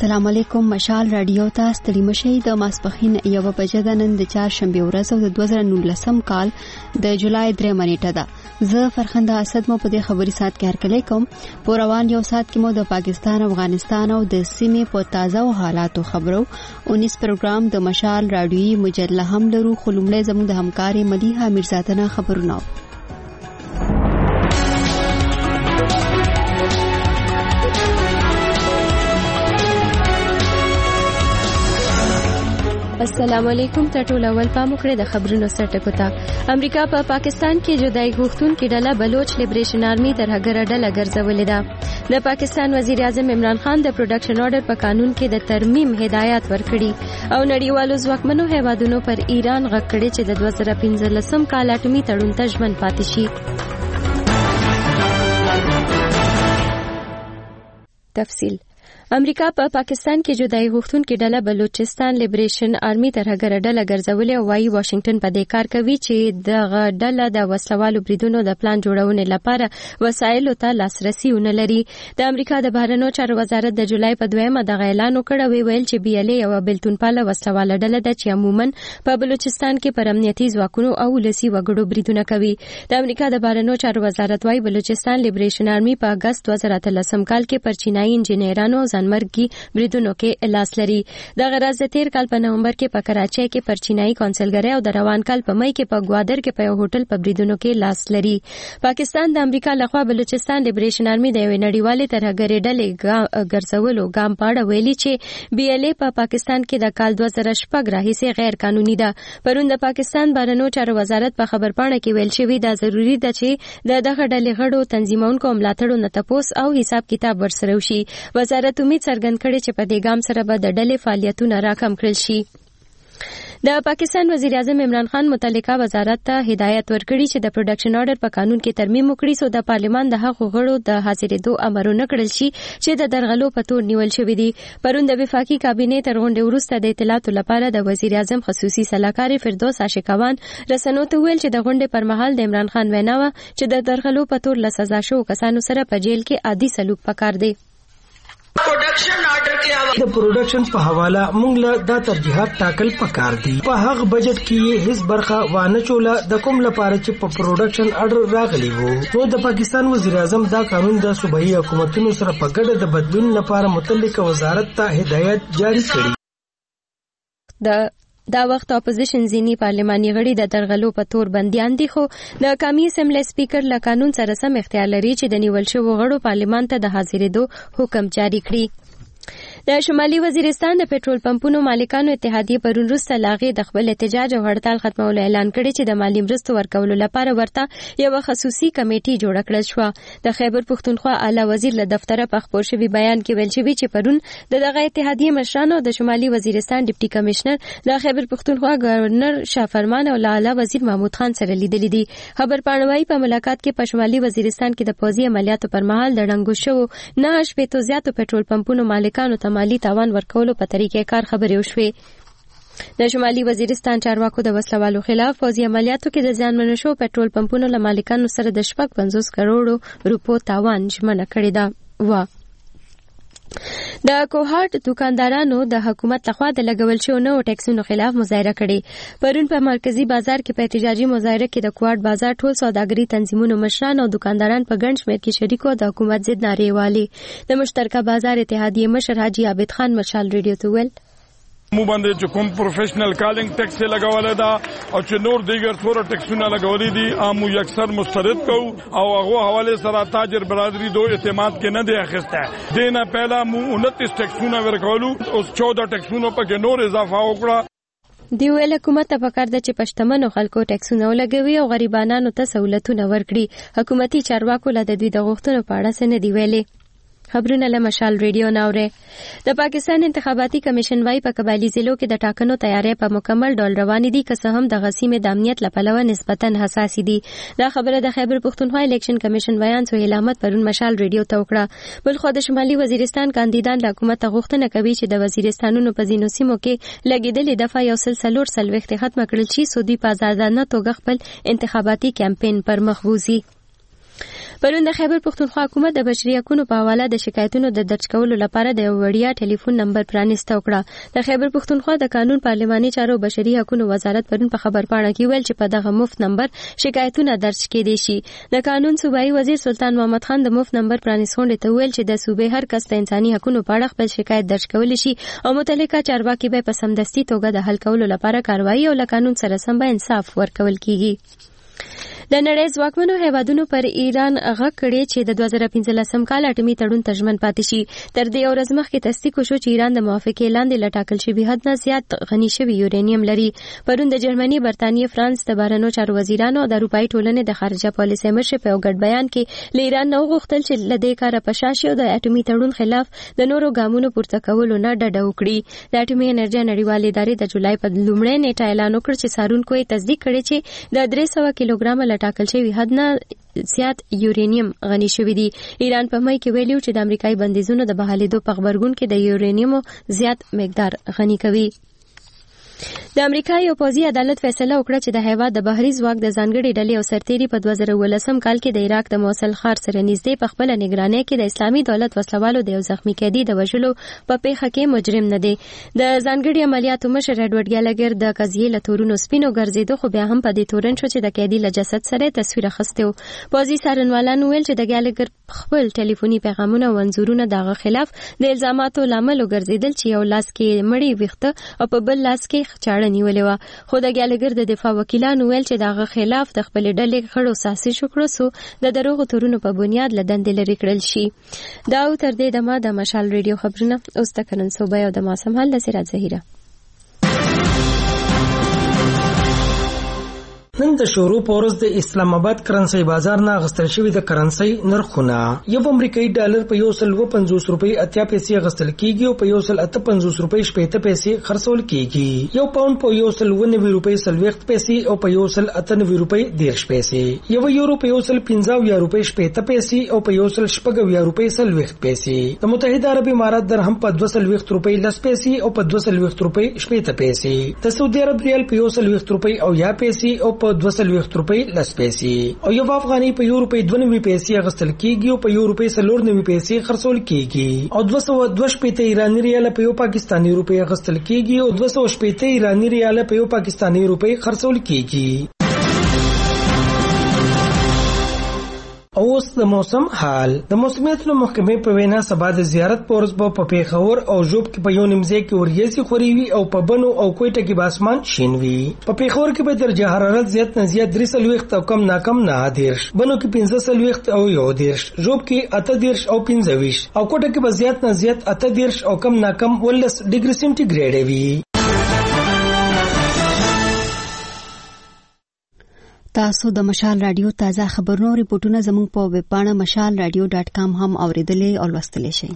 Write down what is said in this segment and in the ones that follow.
السلام علیکم. مشال رادیو ته ستړي مشي. د ماسپخین یو بجې د نن د 4 شنبه ورځ او د 2019 کال د جولای 3 نیټه ده. زه فرخنده اسد مو په دې خبري سات کې هرکلی کوم. په روان یو سات کې مو د پاکستان، افغانستان او د سیمې په تازه او حالاتو خبرو 19 پروګرام د مشال رادیوي مجله هم لرو. خلومړی زموږ د همکاري مدیحه میرزادنه خبرونه. السلام علیکم. ټول اول پام وکړئ د خبرونو سرټکو ته. امریکا په پاکستان کې جدای غوښتونکو ډله بلوچ لیبریشن آرمي ترهګره ډله ګرځولې ده. د پاکستان وزیر اعظم عمران خان د پروډکشن آرډر په قانون کې د ترمیم هدایت ورکړي او نړیوالو ځواکمنو هیوادونو پر ایران غږ کړی چې د 2015 کال اټومي تړون ته ژمن پاتې شي. تفصیل. امریکا په پاکستان کې جدای غوښتونکو ډله بلوچستان لیبریشن آرمي ترهګره ډله ګرځولې او وايي واشنگټن په دې کار کوي چې دغه ډله د وسلوالو بریدونو د پلان جوړونې لپاره وسایلو ته لاسرسي ونه لري. د امریکا د بهرنیو چارو وزارت د جولای په 2 دغه اعلان وکړ، ویل چې BLA یو بلتونپاله وسلواله ډله ده چې عموما په بلوچستان کې پر امنیتي ځواکونو او ولسي وګړو بریدونه کوي. د امریکا د بهرنیو چارو وزارت وايي بلوچستان لیبریشن آرمي په اگست 2013 کال کې پر چینایي انجینرانو ځانمرګي بریدونو کې لاس لري. د غرض د 13 کال په نومبر کې په کراچۍ کې پر چینایي کونسلګری او د روان کال په مئی کې په گوادر کې په یو هوټل په بریدونو کې لاس لري. پاکستان د امریکا لخوا بلوچستان لیبریشن آرمي د یوې نړیوالې ترهګرې ډلې ګرځولو ګام پاړه ویلي چې BLA په پاکستان کې د کال 2006 راهیسې غیر قانوني ده. پرون د پاکستان بهرنیو چارو وزارت په خبرپاڼه کې ویل شوی دا ضروری ده چې د دغه ډلې غړو تنظیمونکو ملاتړو نه تپوس او حساب کتاب ورسره وشي. وزارت امید څرګند کړي چې په دې ګام سره به د ډلې فعالیتونه راکم کړل شي. د پاکستان وزیر اعظم عمران خان متعلقه وزارت ته هدایت ورکړي چې د پروډکشن آرډر په قانون کې ترمیم وکړي سو د پارلیمان د هغو غړو د حاضرېدو امر نه کړل شي چې د درغلو په تور نیول شوی دي. پرون د وفاقي کابینې تر غونډې وروسته د اطلاعاتو لپاره د وزیر اعظم خصوصي سلاکار فردوس عاشقوان رسنیو ته ویل چې د غونډې پر مهال د عمران خان وینا و چې د درغلو په تور له سزا شوو کسانو سره په جیل کې عادي سلوک پکار دی. پروډکشن آرډر کې د پروډکشن په حواله موږ له دا ترجیحات ټاکل پکار دي. په هغه بجټ کې هیڅ برخه وانه چوله د کوم لپاره چې په پروډکشن آرډر راغلی وو. نو د پاکستان وزیر اعظم دا قانون د صوبایي حکومتونو سره په ګډه د بدلون لپاره متعلقه وزارت ته هدایت جاری کړي. دا وخت اپوزیشن ځینی پارلماني غړي د درغلو په تور بنديان دي، خو د قومي اسمبلی سپیکر له قانون سره سم اختیار لري چې د نیول شوو غړو پارلمان ته د حاضرېدو حکم جاری کړي. د شمالي وزیرستان د پېټرول پمپونو مالکانو اتحادیه پرون وروسته لاغې د خپل احتجاج او هړتال ختمولو اعلان کړی چې د مالی مرستو ورکولو لپاره ورته یو خصوصي کمیټه جوړه کړل شو. د خیبر پښتونخوا اعلی وزیر له دفتره په خبر شوی بیان کې ویل شوی چې پرون دغه اتحادیه مشرانو د شمالي وزیرستان ډیپټي کمشنر د خیبر پښتونخوا گورنر شاه فرمان او اعلی وزیر محمود خان سره لیدلې دي. خبر پاڼوي په ملاقات کې په شمالي وزیرستان کې د پوځي عملیاتو پر مهال د ډنګو شو 9 شپېتو زیاتو پېټرول پمپونو مالکانو ته مالی تاوان ورکولو په طریقې کار خبرې وشوې. د شمالي وزیرستان چارواکو د وسلوالو خلاف پوځي عملیاتو کې د زیانمنو شو پېټرول پمپونو له مالکانو سره د 55 کروڑو روپو تاوان ژمنه کړې ده. د کوهاټ دکاندارانو د حکومت لخوا د لګول شوو نوو ټیکسونو خلاف مظاهره کړې. پرون په مرکزی بازار کې په احتجاجي مظاهره کې د کوهاټ بازار ټول سوداګري تنظیمونو مشران او دکانداران په ګڼ شمېر کې شریکو د حکومت ضد نارې والې. د مشترکه بازار اتحادیې مشر حاجی عابد خان مشال ریډیو ته ویل مو باندې چې کوم پروفیشنل کالینګ ټیکس لګولای دا او چې نور دیګر څوره ټیکسونه لګولې دي امو یکسر مسترد کو او هغه حواله سره تاجر برادری دو اعتماد کې نه دی اخیسته. دینه پہلا مو 29 ټیکسونه ورکولو اوس 14 ټیکسونو په نور اضافه وکړه. دی ویل حکومت ته پکار ده چې پښتمنو خلکو ټیکسونه ولګوي او غریبانو ته سہولتونه ورکړي. حکومتي چارواکو له دوی د غوښتنو په اړه څه نه دی ویلي. خبرونه له مشال ریډیو ناوره. د پاکستان انتخاباتي کمیشن وايي په قبایلی ضلعو کې د ټاکنو تیاری په مکمل ډول روان دي، که څه هم د غسیمې د امنیت لپاره نسبتا حساس دي. دا خبره د خیبر پښتونخوا الیکشن کمیشن بیان سهیل احمد پرون مشال ریډیو ته وکړه. بلخو د شمالي وزیرستان کاندیدان له حکومت غوښتنه کوي چې د وزیرستانونو په ځینو سیمو کې لګیدلې دفعه یو سلسله سلوخت ختم کړل شي سودی په آزادانه توګه خپل انتخاباتي کمپاین پر مخ بوزي. پرون د خیبر پختونخوا حکومت د بشري حقوقو په حواله د شکایتونو د درج کولو لپاره د وړیا ټلیفون نمبر پرانیسته وکړه. د خیبر پختونخوا د قانون پارلماني چارو بشري حقوقو وزارت پرون په خبرپاڼه کې ویل چې په دغه مفت نمبر شکایتونه درج کېدای شي. د قانون صوبایي وزیر سلطان محمد خان د مفت نمبر پرانیستونکو ته ویل چې د صوبې هر کس د انساني حقوقو په اړه خپل شکایت درج کولی شي او متعلقه چارواکي به په سمدستي توګه د حل کولو لپاره کاروایی او له قانون سره سم به انصاف ورکول کیږي. د نړۍ ځواکمنو هیوادونو پر ایران غږ کړی چې د 2015 کال اټومي تړون ته ژمن پاتې شي. تر دې ورځ مخکې تصدیق وشو چې ایران د موافقې لاندې له ټاکل شوي حد نه زیات غني شوي یورانیم لري. پرون د جرمني، برتانیې، فرانس د بهرنیو چارو وزیرانو او د اروپایي ټولنې د خارجه پالیسۍ مشر په یو ګډ بیان کې له ایران نه وغوښتل چې له دې کاره په شا شي او د اټومي تړون خلاف د نورو ګامونو پورته کولو نه ډډه وکړي. د اټومي انرژي نړیوالې ادارې د جولای په لومړۍ نیټه اعلان وکړ چې څارونکو یې تصدیق کړی چې د 300 کیلوګرامه له ټاکل شوي حد نه زیات یورانیم غني شوی دی. ایران په مای کې ویلو چې د امریکایي بندیزونو د بحالېدو په خبرګون کې د یورانیمو زیات مقدار غني کوي. د امریکا یو پوځي عدالت فیصله وکړه چې د هیواد د بحري ځواک د ځانګړي ډلې او سرتیري په 2018 کال کې د عراق د موصل ښار سره نږدې په خپل نگرانۍ کې د اسلامي دولت وسلوالو د یو زخمی قیدي د وژلو په پیښه کې مجرم نه دی. د ځانګړي عملیاتو مشر ایډورډ ګالاګر د قضیې له تورونو سپینو ګرځېدو، خو بیا هم په دې تورن شو چې د قیدي له جسد سره تصویر اخیستی و. پوځي څارنوالانو ویل چې د ګالاګر خپل ټلیفوني پیغامونه او انځورونه دغه خلاف د الزاماتو لامل وګرځیدل چې یو لاس کې مړی ویښته او په بل لاس کې چاړه نیولې وه. خو د ګالاګر د دفاع وکیلانو ویل چې دغه خلاف د خپلې ډلې غړو ساسي شکړو سو د دروغو تورونو په بنیاد له دندې لرې کړل شي. دا او تر دې دمه د مشال ریډیو خبرونه اوس د کنن صوبه او د موسم حال د سراج زهیره. نن د شروع پورز د اسلام آباد کرنسي بازار نه غستل شوی د کرنسي نرخونه یو امریکایي ډالر په 150 روپۍ 80 پیسې غستل کیږي او په 158 روپۍ 80 پیسې خرڅول کیږي. یو پاوند په 190 روپۍ 60 پیسې او په 198 روپۍ 10 پیسې. یو یورو په 150 روپۍ 80 پیسې او په 150 روپۍ 60 پیسې. د متحده عرب امارات درهم په 220 روپۍ 10 پیسې او په 220 روپۍ 80 پیسې. د سعودي عرب ریال په 120 روپۍ او 10 پیسې او په 220 روپۍ 10 پیسې. او یو افغاني په یو روپۍ 92 پیسې غستل کیږي او په یو روپۍ 94 پیسې خرڅول کیږي. او 220 ایرانی ریال په یو پاکستانی روپۍ غستل کیږي او 280 ایرانی ریال په یو پاکستانی روپۍ خرڅول کیږي. اوس د موسم حال. د موسمیاتو محکمې په وینا سبا د زیارت پورز په پیښور او ژوب کې په یو نیمځای کې وریځي خوري وي او په بنو او کوټه کې باسمان شین وي. په پیښور کې به درجه حرارت زیات نه زیات 3 او کم نه کم 9 بنو کې 15 او 1 ژوب کې 18 او 15 او کوټه کې به زیات نه زیات 18 او کم نه کم 19 ډیګري سنټیګریډ وي. تاسو د مشال رادیو تازه خبرونو ریپورتونه زموږ په ویب پاڼه mashalradio.com هم اوریدلې او لوستلې شئ.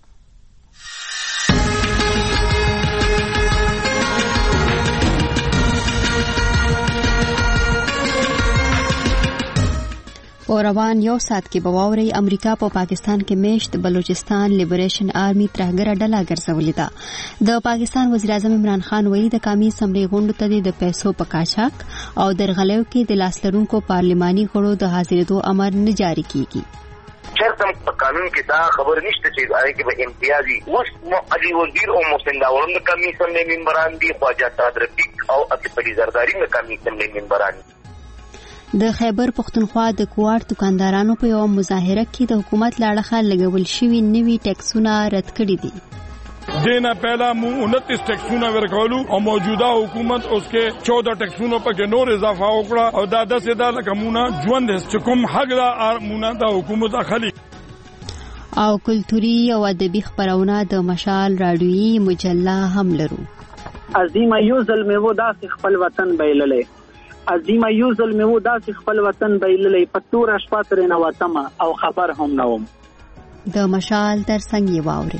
په روان یو ساعت کې به واورئ امریکا په پاکستان کې میشت بلوچستان لیبریشن آرمي ترهګره ډله ګرځولې ده. د پاکستان وزیر اعظم عمران خان ویلي د قومي اسمبلی غونډو ته د پیسو په قاچاق او درغلیو کې د لاس لرونکو پارلماني غړو د حاضرېدو امر نه جاری کیږي. چرته په قانون کې دا خبر نشته چې هغه کې به امتیازي اوس علي وزیر او محسن داورم د قومي اسمبلی ممبران دي، خواجه صادر بیگ او اکبری زرداری د قومي اسمبلی ممبران. د خیبر پختونخوا د کوار دکاندارانو په یو مظاهره کې د حکومت لاړخه لګول شوی نوي ټیکسونه رد کړي دي. دینا پہلا 29 ٹیکسونه ورکولو او موجوده حکومت اوس کې 14 ټیکسونه په کې نور اضافه وکړه او دا 10 دا لکمونه ژوند چې کوم حق دا ارمونه د حکومت اخلي. او کلتوري او ادبي خبرونه د مشال رادیویي مجله هم لرو. عظیمه یو ظلم وو داسې خپل وطن بایللې، عظیمه یو ظلم وو داسې خپل وطن بایللې، په تور شپه ترې نه وتمه او خبر هم نه وم. د مشال ترڅنګ یې واورئ.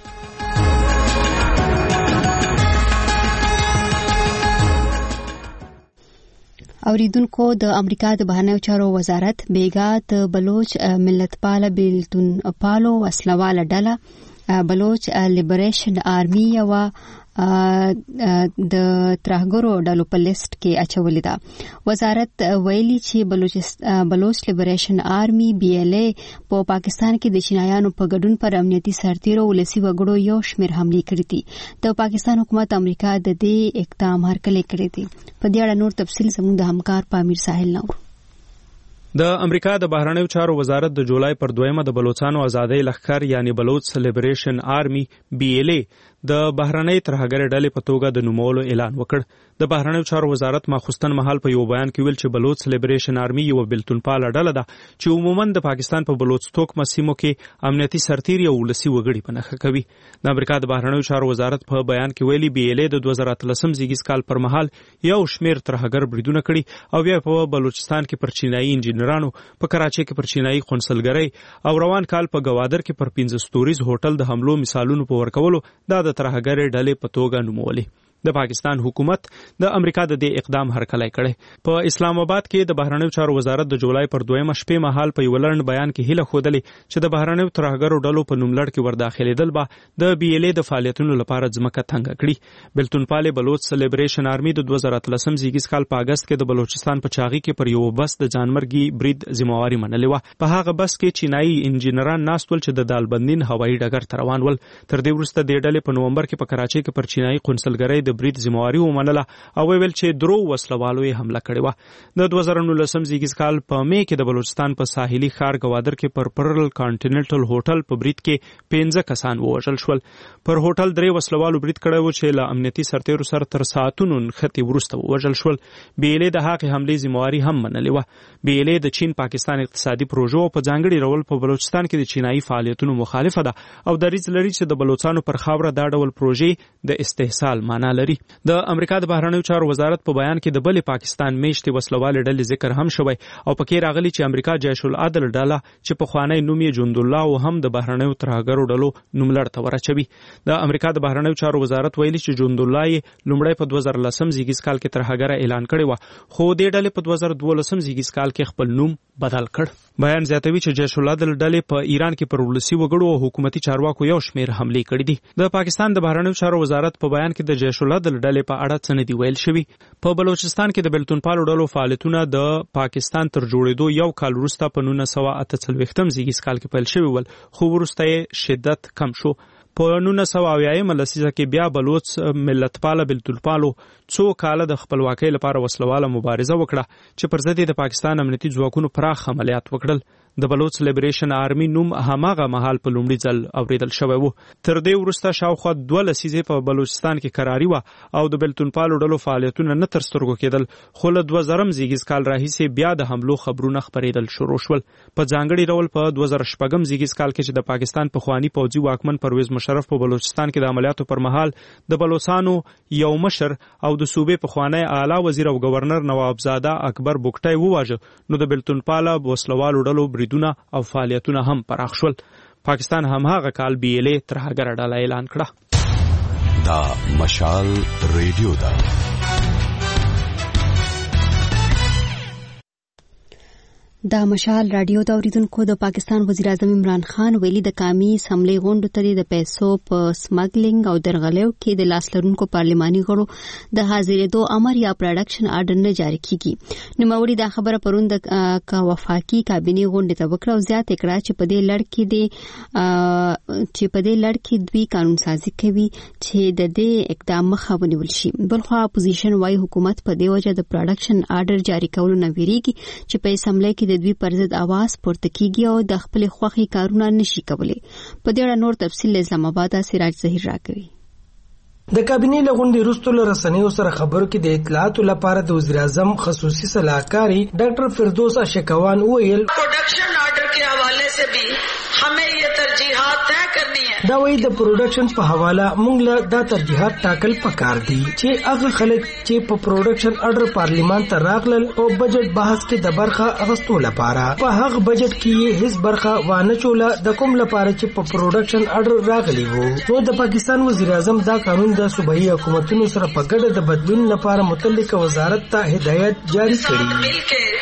اوریدونکو د امریکا د بهرنیو چارو وزارت بیګا د بلوچ ملتپاله بیلتون پالو وسلواله ډله بلوچ لیبریشن آرمي او د ترهګرو ډلو په لیست کې اچولې ده. وزارت ویلي چې بلوچ لیبریشن آرمي BLA په پاکستان کې د چینایانو په ګډون پر امنیتي سرتیرو ولسی وګړو یو شمېر حملې کړې دي. د پاکستان حکومت امریکا د دې اقدام هرکلی کړی دی. په دې اړه نور تفصیل زموږ د همکار پامیر ساحل نور. د امریکا د بهرنیو چارو وزارت د جولای پر 2 د بلوچستان ازادۍ لښکر یعنی بلوچ لیبریشن آرمي BLA د بهرنۍ ترهګر ډلې په توګه د نومولو اعلان وکړ. د بهرنیو چارو وزارت ماخوستن مهال په یو بیان کې ویل چې بلوچ لیبریشن آرمي یو بلتونپاله ډله ده چې عموما د پاکستان په بلوچستوک مسیمو کې امنیتي سرتیر یو ولسی وګړي په نخښه کوي. د امریکا د بهرنیو چارو وزارت په بیان کې ویلي BLA د 2013 زیږیز کال پر مهال یو شمېر ترهګر بریدونه کړي او بیا په بلوچستان کې پر چینایي انجینرانو، په کراچۍ کې پر چینایي قونسلګرۍ او روان کال په گوادر کې پر 15 ستوریز هوټل د حملو مثالونو په ورکولو د ترهګر ډلې په توګه نومولې. د پاکستان حکومت د امریکا د دې اقدام هرکلی کړي. په اسلام آباد کې د بهرنیو چارو وزارت د جولای پر 2 شپې مهال په یو لړن بیان کې هیله خوده چې د بهرنیو ترهګرو ډلو په نوملړ کې ورداخلېدل به د BLA د فعالیتونو لپاره ځمکه تنګه کړي. بلتونپال بلوچ لیبریشن آرمي د 2013 زیږیز کال په اگست کې د بلوچستان په چاغي کې پر یو بس د جانمرګي برید ذمہواری منلې و. په هغه بس کې چینایي انجینران ناستول چې د دالبندین هوایي ډګر ته روان ول. تر دې وروسته د ډلې په نومبر کې په کراچۍ کې پر چینایي قونسلګرۍ د برید ذمہواری ومنله او ویل چې درو وسلوالو یې حمله کړې و. د 2019 زیږیز کال په مې کې د بلوچستان په ساحلي ښار گوادر کې پر پرل کانټیننټل هوټل په برید کې 15 کسان ووژل شول. پر هوټل 3 وسلوالو برید کړی و چې له امنیتي سرتیرو سره تر ساعتونو نښتې وروسته ووژل شول. BLA د هغې حملې ذمہواری هم منلې و. BLA د چین پاکستان اقتصادي پروژو په ځانګړي ډول په بلوچستان کې د چینایي فعالیتونو مخالفه ده او دریځ لري چې د بلوچستانو پر خاوره دا ډول پروژې د استحصال معنا لري. د امریکا د بهرنیو چارو وزارت په بیان کې د بلې پاکستان میشتې وسلوالې ډلې ذکر هم شوی او پکې راغلی چې امریکا جیش العدل ډله چې په خوانی نوم یې جند الله او هم د بهرنیو ترهګرو ډلو نوملړ ته ورچوي. د امریکا د بهرنیو چارو وزارت ویلي چې جند الله یې لومړی په 2013 زیږیز کال کې ترهګر اعلان کړی و، خو دې ډلې په 2012 زیږیز کال کې خپل نوم بدل کړ. بیان زیاتوي چې جیش العدل ډلې په ایران کې پر ولسی وګړو او حکومتي چارواکو یو شمېر حملې کړې دي. د پاکستان د بهرنیو چارو وزارت په بیان کې د جیش العدل ډلې په اړه څه نه دی ویل شوی. په بلوچستان کې د بلتونپالو ډلو فعالیتونه د پاکستان تر جوړېدو یو کال وروسته په 1948 زیږیز کال کې پیل شوی ول، خو وروسته یې شدت کم شو. په 1980 لسیزه کې بیا بلوچ ملتپاله بلتونپالو څو کاله د خپلواکۍ لپاره وسلواله مبارزه وکړه چې پر ضد د پاکستان امنیتي ځواکونو پراخ عملیات وکړل. د بلوچ لیبریشن آرمي نوم هماغه مهال په لومړي ځل اوریدل شوی و. تر دې وروسته شاوخوا 2 لسیزې په بلوچستان کې قراری و او د بلتونپالو ډلو فعالیتونه نه تر سترګو کېدل، خو له 2000 زیږیز کال راهیسې بیا د حملو خبرونه خپرېدل شروع شول. په ځانګړي ډول په 2014 زیږیز کال کې چې د پاکستان پخوانی پوځي واکمن پرویز مشرف په بلوچستان کې د عملیاتو پر مهال د بلوچستانو یو مشر او د صوبې پخوانی اعلی وزیر او گورنر نوابزاده اکبر بوکټای وواژه، نو د بلتونپاله وسلوالو ډلو بریدونه او فعالیتونه هم پراخ شول. پاکستان هم هغه کال BLA ترهګر ډله اعلان کړه. دا مشال ریډیو ده. دا مشال رادیو دا اوریدونکو د پاکستان وزیر اعظم عمران خان ویلي د قومي اسمبلی غونډو ته د پیسو په سمګلینګ او درغلیو کې د لاس لرونکو پارلماني غړو د حاضرېدو امر یا پروډکشن آرډر نه جاری کیږي. نوموړي دا خبره پرون د وفاقي کابینې غونډې ته وکړه او زیات کړه چې په دې لړ کې دوی قانون سازي کوي چې د دې اقدام مخه ونیول شي. بلخوا اپوزیشن وايي حکومت په دې وجه د پروډکشن آرډر جاری کولو نه ویریږي چې په اسمبلی کې د دوی پر ضد आवाज پورته کیږي او د خپل خوخي کارونه نشي کولای. په دې اړه نور تفصیل اسلام آباد سراج ظهیر راکوي. د کابینې لغونډې وروسته له رسنیو سره خبرو کې د اطلاعاتو لپاره د وزیر اعظم خصوصي صلاحکاری ډاکټر فردوس اشکوان ویل production order के हवाले से भी हमें ये तरजीहात तय करनी है. دا وایي د پروډکشن په حواله موږ له دا ترجیحات ټاکل پکار دي چې هغه خلک چې په پروډکشن آرډر پارلیمان ته راغلل او بجټ بحث کې د برخه اغستو لپاره په هغه بجټ کې هیڅ برخه وانه چوله د کوم لپاره چې په پروډکشن آرډر راغلی وو. نو د پاکستان وزیر اعظم دا قانون د صوبایي حکومتونو سره په ګډه د بدلون لپاره متعلق وزارت ته هدایت جاری کړي.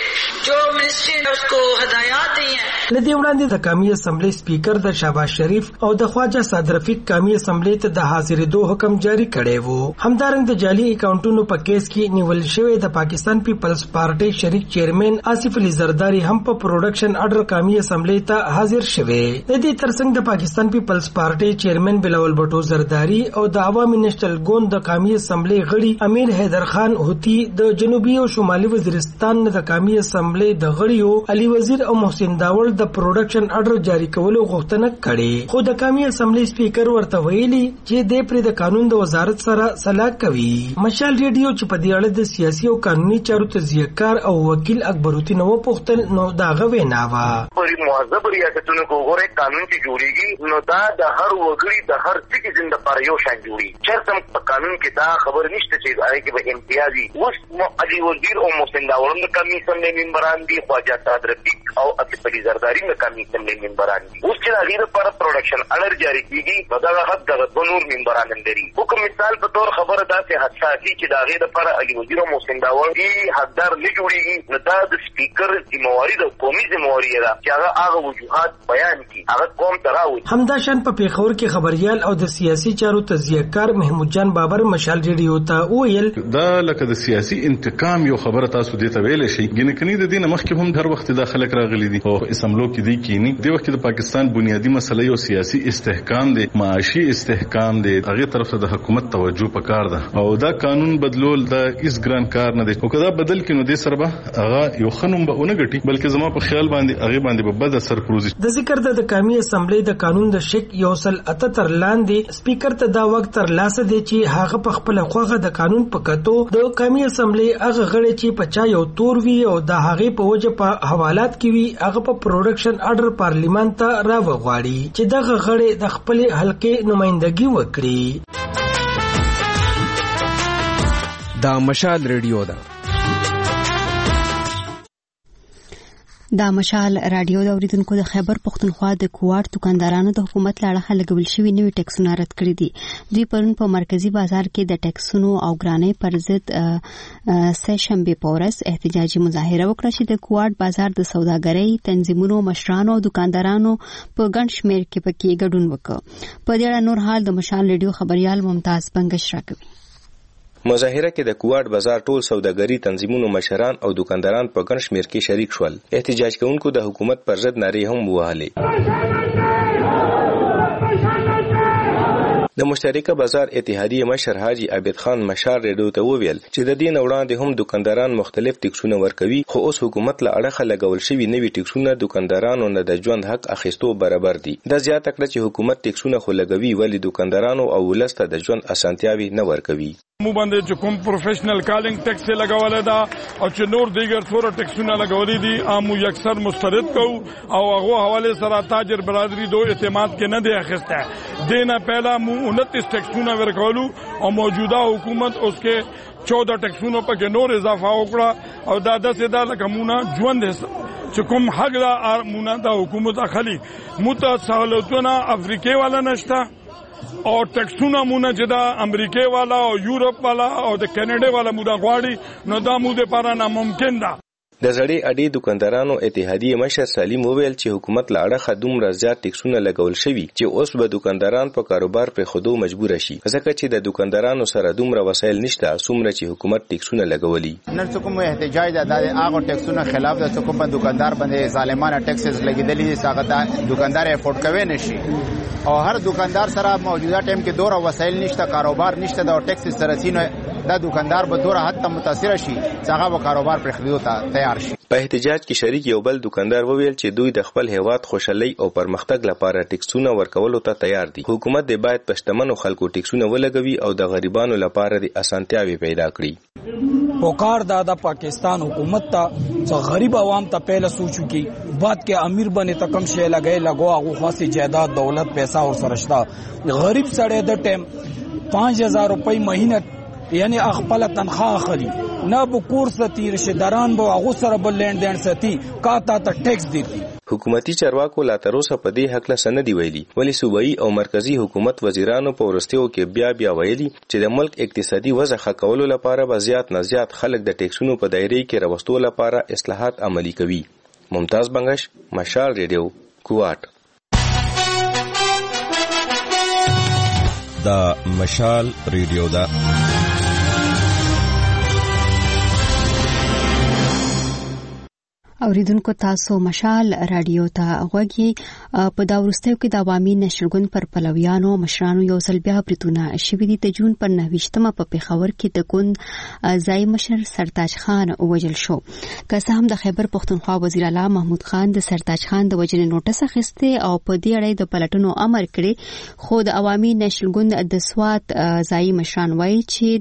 जो मिनिस्ट्री ने उसको हदायत दी हैं। لدې وړاندې د قومي اسمبلی سپیکر د شهباز شریف او د خواجه سعد رفیق قومي اسمبلی ته د حاضرېدو حکم جاری کړی وو. همدارنګه د جعلي اکاونټونو په کیس کې نیول شوی د پاکستان پیپلز پارټي شریک چیرمن آصف علي زرداری هم په پروډکشن اډر قومي اسمبلی ته حاضر شوی. د دې ترڅنګ د پاکستان پیپلز پارټي چیرمن بلاول بټو زرداری او د عوامي نېشنل ګوند د قومي اسمبلی غړي امیر حیدر خان هوتی د جنوبي او شمالي وزیرستان د قومي اسمبلی د غړیو علي وزیر او محسن داول د پروډکشن اډر جاری کولو غوښتنه کړې، خو د قومي اسمبلی سپیکر ورته ویلي چې د پرې د قانون د وزارت سره صلاح کوي. مشال ریډیو چې په دې اړه د سیاسي او قانوني چارو تجزیه‌کار او وکیل اکبر الدین نو پوښتل نو دا غوې نه وا پرې معذب ریاستونو کو غوړې قانون چې جوړیږي نو دا د هر وګړي د هر سټیزن لپاره یو شان جوړي. چرته په قانون کې دا خبر نشته چې هغه کې به امتیازي اوس علي وزیر او محسن داول د کمیسن ممبران دي، خواجه سعد رفیق او آصف علي زرداری د کمیسن ممبران دي. اوس چې هغه لپاره پروډکشن اډر جاری کیږي دا حق د نور ممبران لري. حکم مثال په تور خبره ده چې حساسي چې دا هغه لپاره علي وزیر او محسن داول دي حقدار نه جوړيږي نو دا د سپیکر ذمہواری د قومي ذمہواری ده چې هغه وجوهات بیان کړي، هغه قوم ته راوړي. همدا شان په پیښور کې خبريال او د سیاسي چارو تجزیه‌کار محمود جان بابر مشال ریډیو ته ویل دا لکه د سیاسي انتقام یو خبره تاسو دې ته ویل شي ګنکني د دین مخکې هم هر وخت د خلک راغلي دي او اسمبلو کې دي کینی د وخت د پاکستان بنیادی مسله یو سیاسي استحکام دی، معاشي استحکام دی، هغه طرف ته د حکومت توجه پکار ده او دا قانون بدلول دا اس ګران کار نه دی او کدا بدل کینو د سره به هغه یو خنوم به اونګټي بلکې زما په خیال باندې هغه باندې به بد اثر پروزي. د ذکر د قومي اسمبلی د قانون د شک یو سل 78 لاندې سپیکر ته دا وخت تر لاسه دی چې هغه په خپل خوغه د قانون په کتو د قومي اسمبلی هغه غړي چې په چا یو تور وی او د هغه په وجه په حوالات کې وی هغه په پروډکشن اډر پارلیمان ته راوغواړي چې دغه غړي د خپل حلقې نمائندګي وکړي. دا مشال ریډیو ده. دا مشال رادیو د اوریدونکو د خیبر پختونخوا د کوواټ دکاندارانو د حکومت لاړه لګول شوی نوې ټیکسونه رد کړی دي. دوی پرون په مرکزی بازار کې د ټیکسونو او ګرانۍ پر ضد سه شنبه په ورځ احتجاجي مظاهره وکړه چې د کوواټ بازار د سوداګرۍ تنظیمونو مشرانو او دکاندارانو په ګڼ شمېر کې پکې ګډون وکړ. په دې اړه نور حال د مشال ریډیو خبريال ممتاز بنگش راکوي. مظاهره کې د کوواټ بازار ټول سوداګري تنظیمونو مشران او دکانداران په ګڼ شمېر کې شریک شول. احتجاج کوونکو د حکومت پر ضد نارې هم ووهلې. د مشترکه بازار اتحادیه مشر حاجی عابد خان مشال ریډیو ته وویل چې د دین وړاندې هم دکانداران مختلف ټیکسونه ورکوي خو اوس حکومت له اړخه لګول شوی نوي ټیکسونه دکاندارانو نه د ژوند حق اخیستو برابر دي. د زیاته کړه چې حکومت ټیکسونه خو لګوي ولی دکاندارانو او ولسته د ژوند اسانتیاوي نه ورکوي. مو باندې چې کوم پروفیشنل کالینګ ټیکس لګول دا او چې نور دیګر څوره ټیکسونه لګولې دي امو یکسر مسترد کو او هغه حواله سره تاجر برادری دو اعتماد کې نه دی اخیسته. دینا پہلا مو 29 ټیکسونه ورکولو او موجوده حکومت اوس کې 14 ټیکسونو په کې نور اضافه وکړه او دا د سیدا لکمونه ژوند چې کوم حق دا مونږ د حکومت اخلي متساهلتونه افریقای والا نشتا او ټیکسونه مونږ چې دا امریکای والا او یورپ والا او د کینیډا والا مونږ غواړي نو دا مونږ لپاره ناممکن ده. د زړې اډې دکاندارانو اتحادیه مشر سلیم وویل چې حکومت له اړخه دومره زیات ټیکسونه لګول شوي چې اوس به دکانداران په کاروبار پر خودو مجبور شي ځکه چې د دکاندارانو سره دومره وسایل نشته څومره چې حکومت ټیکسونه لګولي. نن څه کوم احتجاج د هغه ټیکسونو خلاف د څه کوم دکاندار باندې ظالمانه ټیکسز لګیدلې دي هغه دکاندار افورد کوي نشي او هر دکاندار سره موجوده ټیم کې دوره وسایل نشته، کاروبار نشته، د ټیکس سره سینه دا دکاندار به دوره حتی متاثر شي هغه به کاروبار پر خلیدو ته تیار شي. په احتجاج کې شریک یو بل دکاندار وویل چې دوی د خپل هیواد خوشحالي او پرمختګ لپاره ټیکسونه ورکولو ته تیار دي. حکومت د باید پښتمنو خلکو ټیکسونه ولګوي او د غریبانو لپاره د اسانتیاوي پیدا کړي. پکار دا پاکستان حکومت ته چې غریب عوام ته پہله سوچو کی بات کې امیر بنے ته کم شی لګو هغه خاصه جائیداد دولت پیسہ اور سرشتہ غریب سړی د ټیم 5000 روپۍ مهینه یعنی خپل تنخواه اخلي نه به کور ستي رشداران به هغه سره بل لند دین ستي کا تا ټیکس دي حکومتي چارواکو لا تر اوسه په دې حق له سند ویلي، ولی صوبایي او مرکزی حکومت وزیرانو په ورستیو کې بیا ویلي چې د ملک اقتصادي وضع ښه کولو لپاره به زیات نه زیات خلک د ټیکسونو په دایره کې راوستو لپاره اصلاحات عملي کوي. ممتاز بنگش، مشال ریډیو، کوټ. دا مشال ریډیو دا اوریدونکو تاسو مشال رادیو ته غوږی. په دا وروستیو کې د عوامي نشر ګوند پر پلویانو مشرانو یو ځل بیا بریدونه شوي دي. د جون پر 29مه په پیښور کې د ګوند ځای مشر سرتاج خان وژل شو. که څه هم د خیبر پښتونخوا وزیر اعلی محمود خان د سرتاج خان د وژنې نوټس اخیسته او په دې اړه د پلټنو امر کړی، خو د عوامي نشر ګوند د سوات ځای مشران وایي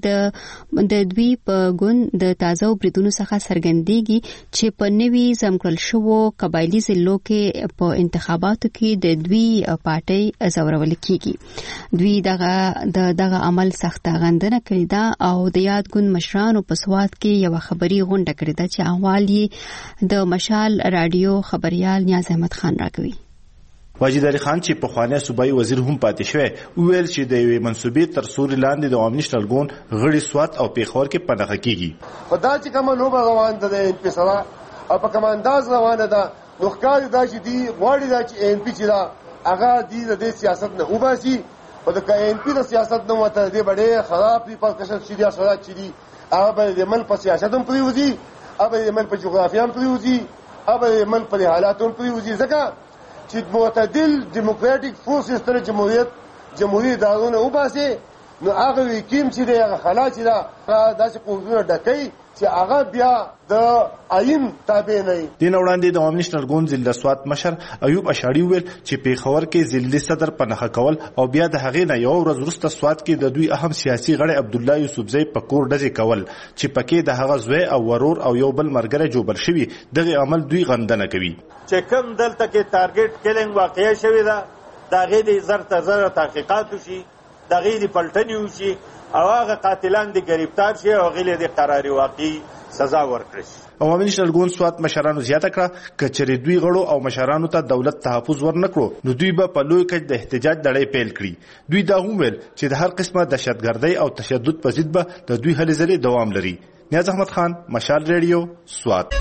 چې د دوی په ګوند د تازه بریدونو څخه څرګندېږي چې په نوي زمکړل شوو قبایلی ضلعو کې په انتخاباتو کې د دوی پارټي زورول کیږي. دوی دغه عمل سخت غندنه کړې ده او د یاد ګوند مشرانو په سوات کې یو خبري غونډه کړې ده چې احوال یې د مشال رادیو خبريال نیاز احمد خان راکوي. واجد علي خان چې په خوانه صوبایي وزیر هم پاتې شوی ویل چې د یوې منسوبې تر سوري لاندې د عوامي نشنل ګوند غړي سوات او پیښور کې پنهخه کیږي. خدای چې کوم نو روان ده د انپسرا او په کوم انداز روانه ده نو ښکاري دا چې دی غواړي دا چې ان پی چې دا هغه دی د سیاست نه وباسي او د ان پی د سیاست نه وته دی بڑے خراب ریپرکشن شریعه سره چې دی هغه د مل په سیاست هم پریوزي، هغه د مل په جغرافیا هم پریوزي، هغه د مل په حالات هم پریوزي. ځکه چې معتدل ډیموکراټیک فورسز تر جمهوریت دارونه وباسي نو هغه وکیم چې دی هغه خلا چې دا داسې قوتونه ډکې چې هغه بیا د آئین تابع نه وي. دین وړاندې د عوامي نشنل ګوند ضلع سوات مشر ایوب اشعری ویل چې پیښور کې ضلع صدر پنهخه کول او بیا د هغې نه یو ورځ وروسته سوات کې د دوی اهم سیاسي غړی عبدالله یوسفزی په کور ډزې کول چې پکې د هغه زوی او ورور او یو بل مرګره جوړ شوي، دغه عمل دوی غندنه کوي. چې کوم دلته کې ټارګټ کلینګ واقعیا شوی ده دا غي د زر ته زر تحقیقات وشي، دا غي د پلټنې وشي او هغه قاتلان د گرفتار شي او غیله د قراري واقعي سزا ورکړي. عوامي نشنل ګوند سوات مشرانو زیاته کړه کچري دوی غړو او مشرانو ته دولت تحفظ ورنکړو نو دوی به په لوی کچ د احتجاج لړۍ پیل کړي. دوی دا هم ویل چې د هر قسمه دهشتګردۍ او تشدد په ضد به د دوی هلې ځلې دوام لري. نیاز احمد خان، مشال ریډیو، سوات.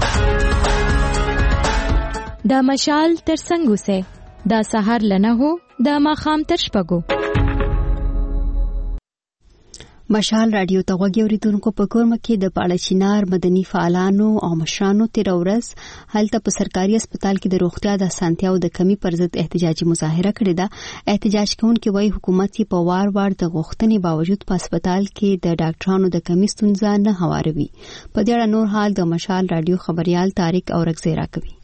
دا مشال تر څنګه سه دا سحر لنه هو دا ماخام تر شپګو. مشال رادیو ته غوږی اوریدونکو په کورمه کې د پاړچینار مدني فعالانو او مشرانو تیر ورځ هلته په سرکاري هسپتال کې د روغتیا د اسانتیاو د کمی پر ضد احتجاجي مظاهره کړې ده. احتجاج کوونکي وایي حکومت یې په وار د غوښتنې باوجود په هسپتال کې د ډاکټرانو د کمی ستونزه نه هواروي. په دې اړه نور حال د مشال رادیو خبريال طارق اورکزی راکوي.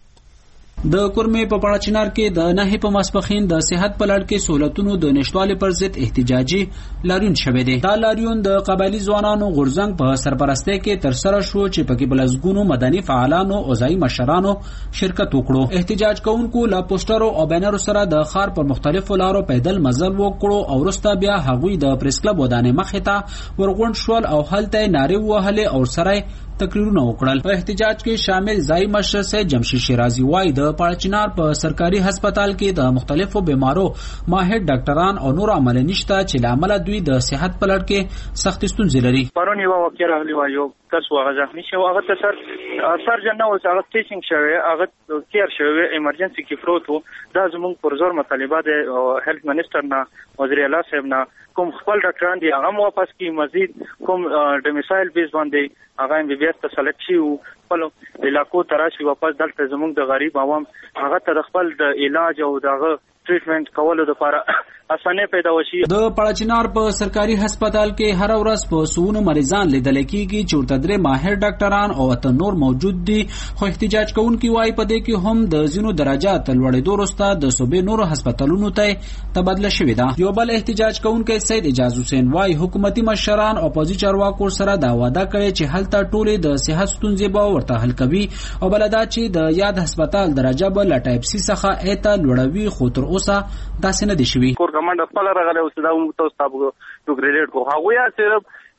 د کورمې په پاړچینار کې د نهي په ماسپخین د صحت په لړ کې سہولتونو د نشټوالي پر ضد احتجاجي لاریون شوه دي. دا لاریون د قبایلی ځوانانو غورځنګ په سرپرستی کې تر سره شو چې پکې بلزګونو مدني فعالانو او ځای مشرانو شرکت وکړو. احتجاج کوونکو لا پوسټرو او بینرو سره د خار پر مختلفو لارو پیدل مزل وکړو او وروسته بیا هغوی د پریس کلب ودانې مخې ته ورغونډ شول او هلته نارې وهلې او سره تقریرونه وکړل. په احتجاج کې شامل ځای مشر سید جمشید شیرازی وای د پاړچینار په سرکاري هسپتال کې د مختلفو بیمارو ماهر ډاکټران او نور عمل نشته چې لامل دوی د صحت په لړ کې سخت ستونزې لري. پرون یو واقعه راغلی و یو کس واغه ځخمي شو هغه ته سرجن نو هغه ټیچینګ شوی هغه کیر شوی ایمرجنسي کې فروت وو. دا زموږ پر زور مطالبه د هیلث منسٹر نه وزیر اعلی صاحب نه کوم خپل ډاکټران دي هغه واپس کی مزید کوم ډومیسایل بیس باندې هغه ام بي بي اس ته سلیکټ شي او خپل علاقو تراشي واپس دلته زموږ د غریب عوام هغه ته خپل د علاج او دغه ټریټمنټ کولو لپاره اسانه پیدا وشي. د پاړچینار په سرکاري هسپتال کې هر ورځ په سونو مریضان لیدل کېږي چې ورته درې ماهر ډاکټران او اته نور موجود دي. خو احتجاج کوونکي وایي په دې کې هم د زینو درجات لوړېدو وروسته د صوبې نورو هسپتالونو ته تبادله شوې ده. یو بل احتجاج کوونکی سید اجاز حسین وایي حکومتي مشران او پوځي چارواکو سره دا وعده کړې چې هلته ټولې د صحت ستونزې به ورته حل کوي او بلدا چې د یاد هسپتال درجه به ل ټایپ سی څخه ایته لوړوي خو تر اوسه داسې نه دي شوي. کمانډ خپل راغلی او دا موږ تاسو ته یو ګریډ کو هغه یا صرف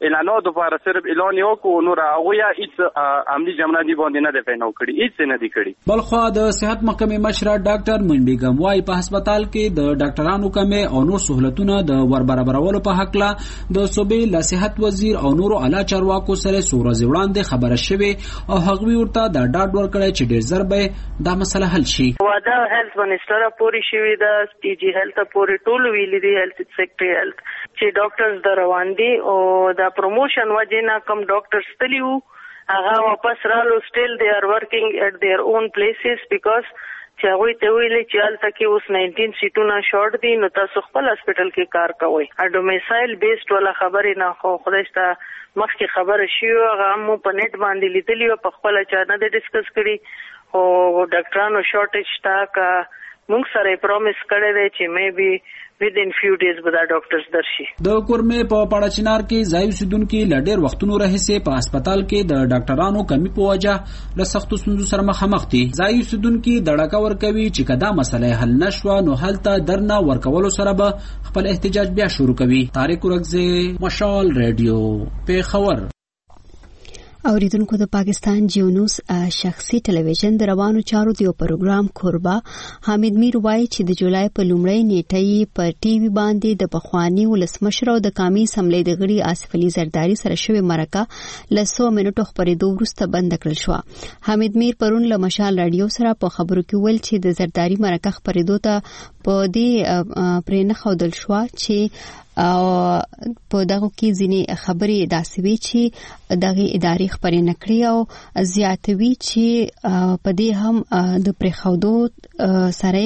اعلانات لپاره صرف اعلان یو کو نور هغه یا هیڅ عملی جمعنی باندې نه دی پینو کړی هیڅ نه دی کړی. بلخوا د صحت محکمې مشر ډاکټر موین بیگم وايي په هسپتال کې د ډاکټرانو کمې او نور سہولتونه د ور برابرولو په حق لا د صوبې له صحت وزیر او نورو اعلی چارواکو سره سورځ وړاندې خبره شوه او هغوی ورته د ډاډ ورکړی چې ډیر زر به دا مسله حل شي. واده هیلث منسټر پوری شوی د ټي جی هیلث پوری ټول ویلي دی هیلث سیکټری هیلث چې ډاکټرز د روان دي او د پروموشن وجینا کم ډاکټرز تلیو هغه واپس رالو still they are working at their own places because چې هغه ته ویلي چې الته کې اوس 19 سیټونه شارټ دي نو تاسو خپل هسپتال کې کار کوئ. ا ډومیسایل بیسډ ولا خبرې نه خو خدای ته مخکې خبره شي هغه مو په نت باندې لیدلی او په خپل چا نه ډیسکس کړي او ډاکټرانو شارټیج تا کا موږ سره پرومیس کړی دی چې مې بي within few days به دا ډاکټرز درشي. د کورمې په پاړچنار کې ځای اوسیدونکو لډیر وختونو راهیسې په هسپتال کې د ډاکټرانو کمی په وجه له سختو ستونزو سره مخامخ دي. ځای اوسیدونکو دړکا ورکوي چې کدا مسله حل نشوه نو هلته درنه ورکولو سره به خپل احتجاج بیا شروع کوي. طارق ورغزه مشال رادیو پیښور. اوریدونکو د پاکستان جیونوس شخصي ټلویزیون د روانو چارو دیو پروګرام کوربا حامد میر وایي چې د جولای په لومړۍ نیټه په ټي وي باندې د پخوانی ولسمشر او د قومي اسمبلی د غړي آصف علي زرداری سره شوی مرکه ل 100 منټو خبرېدو وروسته بند کړل شو. حامد میر پرون له مشال رادیو سره په خبرو کې ویل چې د زرداری مرکه خبرېدو ته په دې پرې نه خودل شو چې او په دغه کې ځینې خبرې داسوي چې دغه ادارې خبرې نکړي او زیاتوي چې په دې هم د پرخودو سره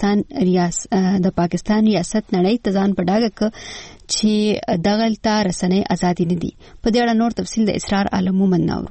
د پاکستان ریاست نړۍ تزان پډاګه چې دغلطه رسنۍ ازادي نه دي. په دې اړه نور تفصیل د اسرار عالمو مناورو.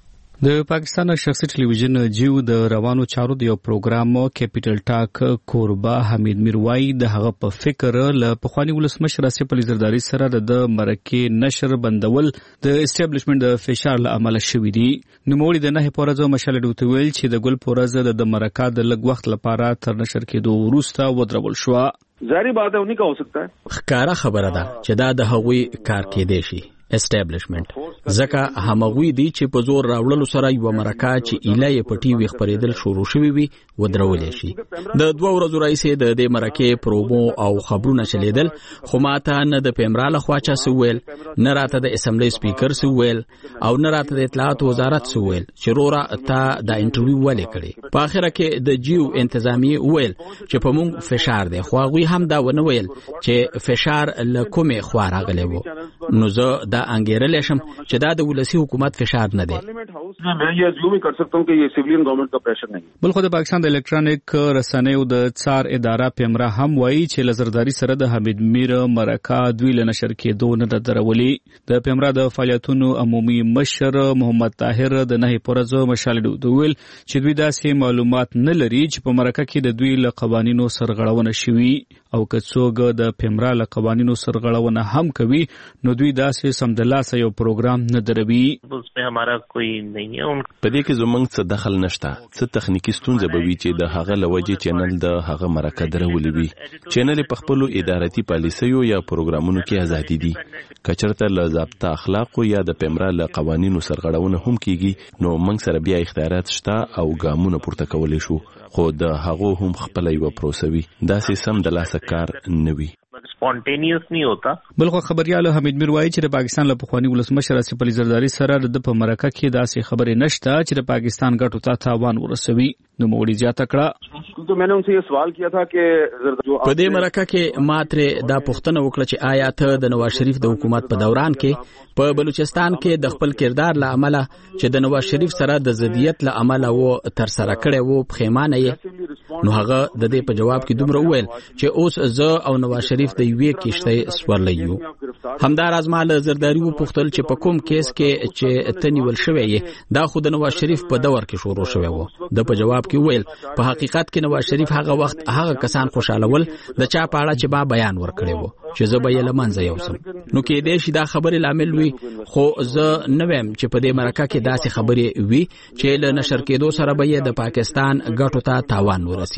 د پاکستان شخصي ټلویزیون جیو د روانو چارو د یو پروګرام کیپټل ټاک کوربا حمید میر وایي د هغه په فکر له پخوانی ولسمشر آصف علي زرداری سره د مرکې نشر بندول د اسټابلیشمنت د فشار له امله شوې دي. نوموړي د نه پورزو مشال ډوته ویل چې د ګل پورزه د مرکه د لږ وخت لپاره تر نشر کېدو وروسته ودرول شو. ظاهري بات ہے انہیں کا ہو سکتا ہے ښکارا خبره ده چې دا د هغوی کار کېدی شي اسټابلیشمنت ځکه همغوی دي چې په زور راوړلو سره یو مرکه چې ایله په ټي وي خبرېدل شروع شوی وي ودرولې شي. د 2 ورځو راځي د دې مرکه پرومو او خبرونه چلیدل خو ماته نه د پیمراله خواچا سویل نه راته د اسمبلی سپیکر سویل او نه راته د اطلاعات وزارت سویل چې رورا تا د انټرویو ولې کړي. په اخر کې د جیو انتظامی ویل چې په مونږ فشار دی خو هغوی هم دا ونه ویل چې فشار له کومې خوا راغلی وو. نو زه دا انګیرل شم چې دا د ولسی حکومت فشار نه دی. میں یہ ازیوم کر سکتا ہوں کہ یہ سیویلین گورنمنٹ کا پریشر نہیں. بلخو د پاکستان د الکترونیک رسنیو د څار اداره پیمرا هم وایي چې لزرداری سره د حمید میر مرکه دوی له نشر کېدو نه درولي. د پیمرا د فعالیتونو عمومي مشر محمد طاهر د نه پورزو مشال دویل چې دوی داسې معلومات نه لري چې په مرکه کې د دوی له قوانینو سرغړونه شوي او که څوک د پیمرا له قوانینو سرغړونه هم کوي نو دوی داسې سمدلاسه یو پروګرام نه دروي. اس میں ہمارا کوئی نہیں ہے. په دې کې زمونږ څه دخل نشته. څه تخنیکی ستونزه به وي چې د هغه لوجه چینل د هغه مرکه درولې وي. چینل په خپل ادارتي پالیسیو یا پروګرامونو کې ازادي دي. کچرته له ضابطه اخلاق یا د پیمرا له قوانینو سرغړونه هم کیږي نو موږ سره بیا اختیارات شته او ګامونه پورته کولای شو خو د هغه هم خپل یو پروسوي داسې سم د لاسه کار نه وي. سپونټینیوس نه ہوتا. بلخو خبريال حمید میر وایي چې د پاکستان له پخوانی ولسمشر آصف علي زرداری سره د په مرکه کې داسې خبرې نشته چې د پاکستان ګټو ته تاوان ورسوي. نو موړي زیاته کړه تو میں نے ان سے یہ سوال کیا تھا کہ په دې مرکه کې ماتره دا پوښتنه وکړه چې آیا ته د نواز شریف د حکومت په دوران کې په بلوچستان کې د خپل کردار له امله چې د نواز شریف سره د ضدیت له امله وو تر سره کړي وو پخېمانه یې. نو هغه د دې په جواب کې دومره وویل چې اوس زه او نواز شریف د یوې کېشته سورلیو. همدار ازمال زرداری وو پوښتل چې په کوم کیس کې چې تنیول شوی یې دا خو د نواز شریف په دور کې شروع شوی وو. د په جواب کې ویل په حقیقت کې نواز شریف هغه وخت هغه کسان خوشالول د چا په اړه چې با بیان ورکړي وو چې زه به یې لمنځه یوسم. نو کې دې شي دا خبرې لامل وي خو زه نه ویم چې په دې مرکه کې داسې خبرې وي چې له نشر کېدو سره به یې د پاکستان ګټو ته تاوان ورسي.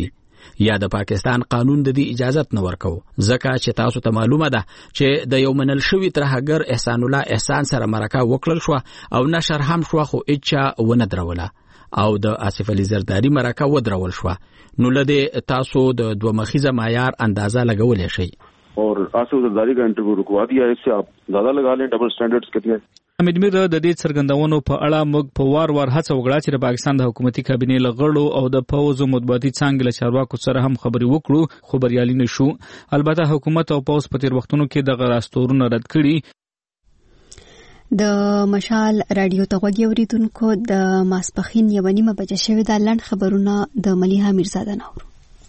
یا د پاکستان قانون د دې اجازه نه ورکو ځکه چې تاسو ته معلومه ده چې د یو منل شوی ترهګر احسان الله احسان سره مرکه وکړل شو او نشر هم شو خو اچا ونه دروله او د آصف علي زرداری مرکه ودرول شو نو لده تاسو د دوه مخیزه معیار اندازه لګولې شي और आसिफ जरदारी का इंटरव्यू रुकवा दिया है, इससे आप ज्यादा लगा लें. डबल स्टैंडर्ड्स कितने امید میر د دې څرګندونو په اړه موږ په وار هڅه وکړه چې د پاکستان د حکومتي کابینې لغړو او د پوز مطبوعاتي څنګه له چارواکو سره هم خبري وکړو خو بریالي نشو. البته حکومت او پوز په تیر وختونو کې د غراستورونو رد کړي. د مشال رادیو ته غوږی اوریدونکو د ماسپخین 1:30 بجې شوې د لند خبرونه د ملیحه میرزاده نور.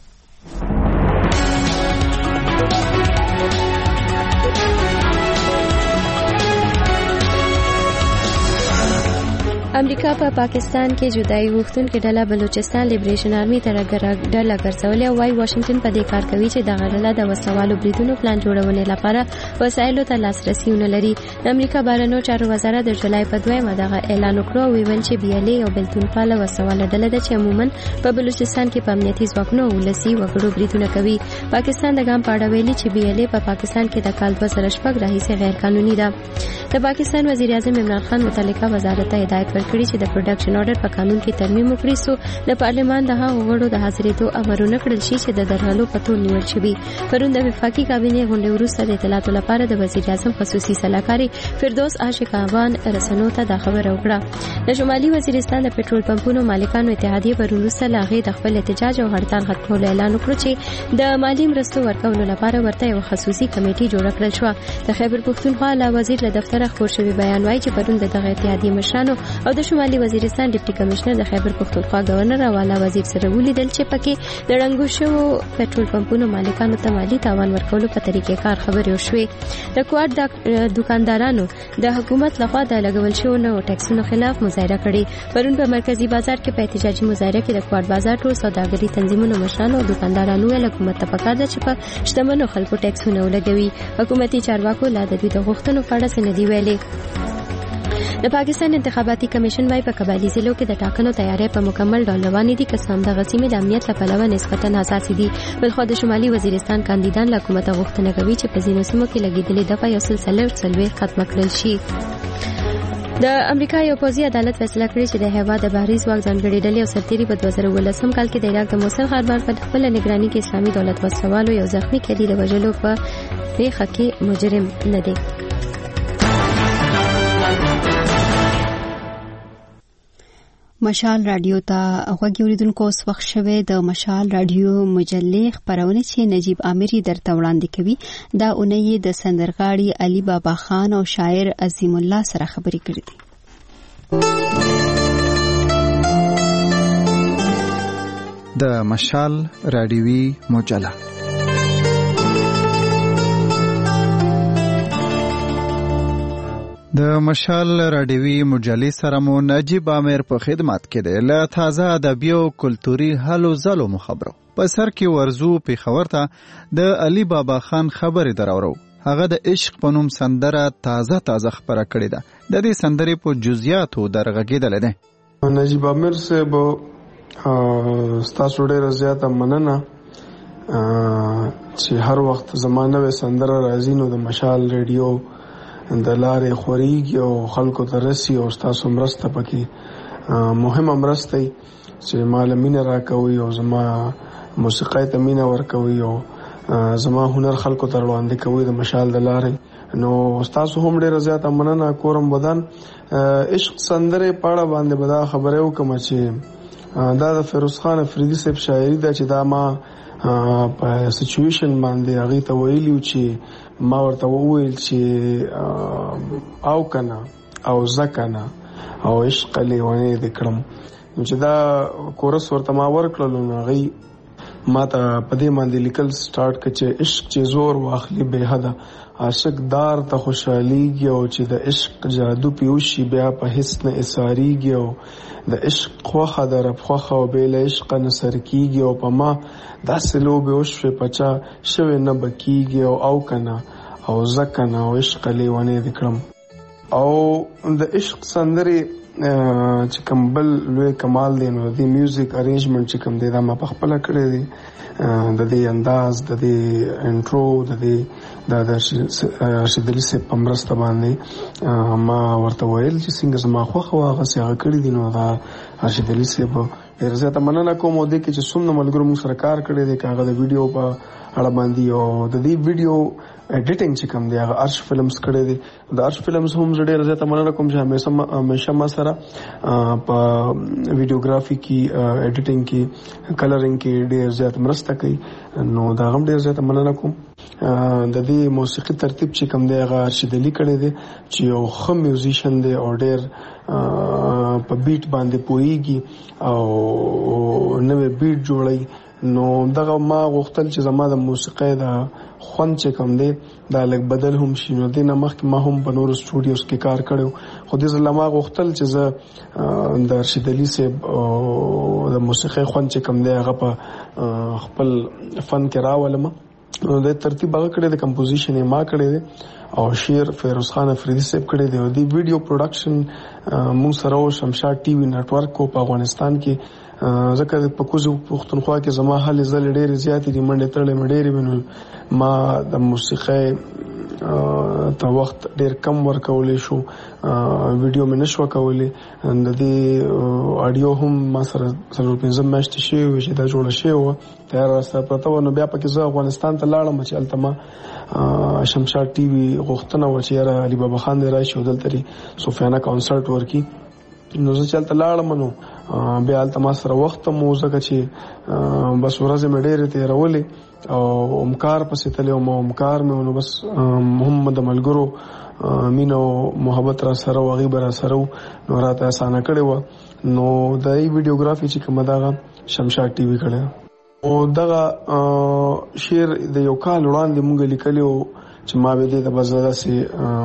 امریکا په پاکستان کې جدایي غوښتونکو ډله بلوچستان لیبریشن آرمي ته ډله ګرځولې او وايي واشنگټن په دې کار کوي چې د غړله د وسوالو بریدونو پلان جوړونې لپاره وسایلو ته لاسرسي ونه لري. امریکا بهرنیو چارو وزارت د جولای په 2 دغه اعلان وکړ او ویل چې بیالي او بلتونپاله وسواله ډله ده چې عموما په بلوچستان کې په امنیتي ځواکونو ولسی وګړو بریدونه کوي. پاکستان د ګام پاړه ویلي چې بیالي په پاکستان کې د کال 2006 راهیسې غیر قانوني ده. د پاکستان وزیر اعظم عمران خان متعلقه وزارت ته هدایت کړی چې د پروډکشن آرډر په قانون کې ترمیم وکړي سو د پارلمان د هغو غړو د حاضرېدو امرونه کړل شي چې د درغلو په تور نیول شوي. پرون د وفاقي کابینې غونډې وروسته د اطلاعاتو لپاره د وزیر اعظم خصوصي سلاکاري فردوس عاشق اعوان رسنیو ته دا خبره وکړه. د شمالي وزیرستان د پېټرول پمپونو مالکانو اتحادیې پرون وروسته له هغې د خپل احتجاج او هړتال ختمولو اعلان وکړ چې د مالي مرستو ورکولو لپاره ورته یو خصوصي کمیټې جوړه کړل شوه. د خیبر پښتونخوا اعلی وزیر له دفتره خپور شوی بیان وايي چې پرون د دغه اتحادیې مشرانو او د شمالي وزیرستان ډیپټي کمشنر د خیبر پښتونخوا گورنر او اعلی وزیر سره ولیدل چې پکې د رنګو شو پېټرول پمپونو مالکانو ته مالی تاوان ورکولو په طریقې کار خبرې وشوې. د کوارډ دکاندارانو د حکومت لخوا د لګول شو نو ټیکسونو خلاف مظاهره کړې. پرون په مرکزی بازار کې په احتجاجي مظاهره کې د کوارډ بازار ټول سوداګري تنظیمونو مشرانو او دکاندارانو له حکومت ته پکار ده چې په شتمنو خلکو ټیکسونه ولګوي. حکومتي چارواکو لا د دوی د غوښتنو په اړه څه نه دی ویلي. د پاکستان انتخاباتي کمیشن وايي په قبایلی ضلعو کې د ټاکنو تیاری په مکمل ډول روانې دي که څه هم دغه سیمې د امنیت له پلوه نسبتا اساسي دي. بلخو د شمالي وزیرستان کاندیدان له حکومت غوښتنه کوي چې په ځینو سیمو کې لګېدلې دغه یو سلسله ختمه کړل شي. د امریکا یو پوځي عدالت فیصله کړې چې د هیواد د بحري ځواک ځانګړي ډلې او سرتیري په 2019 کال کې د عراق د موصل ښار په خپل نگراني کې اسلامي دولت وسوالو یو زخمی قیدي د وژلو په پیښه کې مجرم نه دی. مشال رادیو ته غوږی اوریدونکو اوس وخت شوه د مشال رادیو مجلې خبرونه چې نجیب عامری درته وړاندې کوي. دا اونۍ د سندرغاړي علي بابا خان او شاعر عظیم الله سره خبرې کړې دي. د مشال رادیوي مجله د مشال رادیوي مجلې سره مو نجیب عامر په خدمت کې دی. له تازه ادبي او کلتوري هلو ځلو خبرو په سر کې ورزو پیښور ته د علي بابا خان خبرې درورو. هغه د عشق په نوم سندره تازه خبره کړې ده. د دې سندرې په جزئیاتو درغږېدل دي. نجیب عامر صاحب ستاسو ډېره زیاته مننه چې هر وخت زمانه سندره راځي نو د مشال رادیو د لارې خوريږي او خلکو ته رسي او تاسو مرسته پکې مهمه مرسته چې معلمینه راکوي او زما موسیقۍ ته مینا ورکوي او زما هنر خلکو ته وړاندې کوي د مشال د لارې. نو تاسو هم ډېر زیات مننه کوم. بدن عشق سندره پاړه باندې بدا خبره وکم چې دا د فیروز خان افریدي صاحب شاعري ده چې دا ما په سچويشن باندې هغه ته ویلو چې ما ورته وویل چې او کنه او زکنا او عشق لیونه دکړم چې دا کورس ورته ما ورکړل نو هغه ما ته په دې باندې لیکل سٹارټ کړ چې عشق چې زور واخلي به حدا عاشق دار ته خوشحاليږي او چې د عشق جادو پیوشي بیا په هیڅ نه اساریږي او د عشق خوخه در خوخه او بیل عشق نصر کیږي او په ما داسې لوبه وشوي پچا شوي نه بکیږي او کنه او زکنه او عشق لیونه دکړم. او د عشق سندري چې کوم بل لوی کمال دی نو د میوزیک ارینجمنت چې کوم دی دا ما په خپل کړی دی د دې انداز د دې انټرو د دې د رشید علي صاحب په مرسته باندې ما ورته ویل چې څنګه زما خوښه وه هغسې هغه کړي دي نو دا رشید علي صاحب ډېره زیاته مننه کوم او دې کې چې څومره ملګرو موږ سره کار کړی دی که هغه د ویډیو په اړه باندې او د دې ویډیو ایډیټینګ چې کوم دی هغه ارش فلمز کړی دی د ارش فلمز هم زه ډېره زیاته مننه کوم چې همیشه ما سره په ویډیوګرافي کې ایډیټینګ کې کلرینګ کې ډېر زیات مرسته کوي نو دا هم ډېر زیاته مننه کوم د دې موسیقي ترتیب چې کوم دی هغه رشید علي کړی دی چې یو ښه میوزیشن دی او ډېر په بیټ باندې پوهیږي او نوې بیټ جوړوي نو دغه ما غوښتل چې زما د موسیقۍ د خوند چې کوم دی دا لږ بدل هم شي نو دې نه مخکې ما هم په نورو سټوډیوز کې کار کړی خو دې ځل ما غوښتل چې زه د رشید علي صاحب د موسیقۍ خوند چې کوم دی هغه په خپل فن کې راولم نو د ترتیب هغه کړی د کمپوزیشن یې ما کړی دی او شعر فیروز خان افریدي صاحب کړی دی او د ویډیو پروډکشن موږ سره او شمشاد ټي وي نټورک کو په افغانستان کې ځکه په کوزو پښتونخوا کې زما هلې ځلې ډېرې زیاتې دي منډې تړلې مې ډېرې وینول ما د موسیقۍ ته وخت ډېر کم ورکولی شو ویډیو مې نشوه کولی د دې اډیو هم ما سره 5 میاشتې شوې وې چې دا جوړه شوې وه تیاره راسره پرته وه نو بیا پکې زه افغانستان ته لاړم چې هلته ما شمشاد ټي وي غوښتنه وه چې یاره علي بابا خان دی راشي او دلته صوفیانه کانسرټ ورکړي نو زه چې هلته لاړم نو بیا هلته ما سره وخت هم و ځکه چې بس ورځې مې ډېرې تېرولې او امکار پسې تللی وم او امکار مې نو بس هم د ملګرو مینه او محبت را سره و هغې به را سره و نو راته اسانه کړې وه نو د ای ویډیوګرافي چې کومه دغه شمشاد ټي وي کړی او دغه شعر د یو کال وړاندې مونږ لیکلی و چې ما به دې ته به زه داسې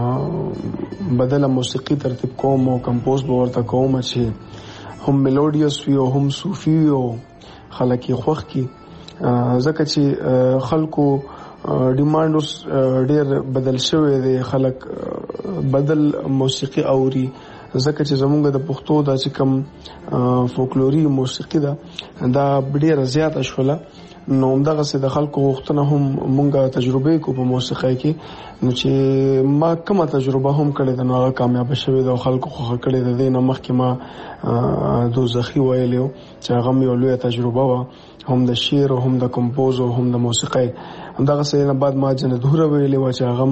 بدله موسیقي ترتیب کوم او کمپوز به ورته کوم چې هم میلوډیس وي او هم صوفي وي او خلک یې خوښ کړي ځکه چې خلکو ډیمانډ اوس ډېر بدل شوی دی خلک بدل موسیقي اوري ځکه چې زمونږ د پښتو دا چې کوم فولکلوري موسیقي ده دا ډېره زیاته شوله نو همدغسې د خلکو غوښتنه هم مونږه تجربې کو په موسیقۍ کې نو چې ما کومه تجربه هم کړې ده نو هغه کامیابه شوې ده او خلکو خوښه کړې ده دې نه مخکې ما دوزخي ویلی و چې هغه هم یو لویه تجربه وه هم د شعر او هم د کمپوز او هم د موسیقۍ همدغسې نه بعد ما جندوره ویلې وه چې هغه هم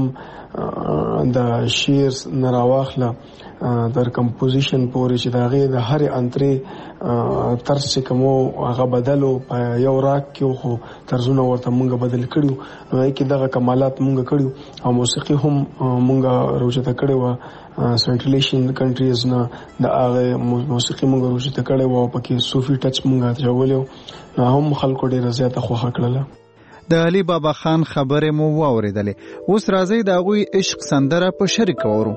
د شعر نه راواخله در کمپوزیشن پورې چې د هغې د هرې انترې طرز چې کوم هغه بدلو په یو راګ کې خو طرزونه ورته مونږه بدل کړي نو هغې کې دغه کمالات مونږه کړي او موسیقي هم مونږه راوچته کړې وه سنټرل ایشین کنټریز نه د هغې موسیقي مونږه راوچته کړې وه او پکې صوفي ټچ مونږه اچولی نو هم خلکو ډېره زیاته خوښه کړله د علي بابا خان خبرې مو واورېدلې اوس راځئ د هغوی عشق سندره په شریک اورو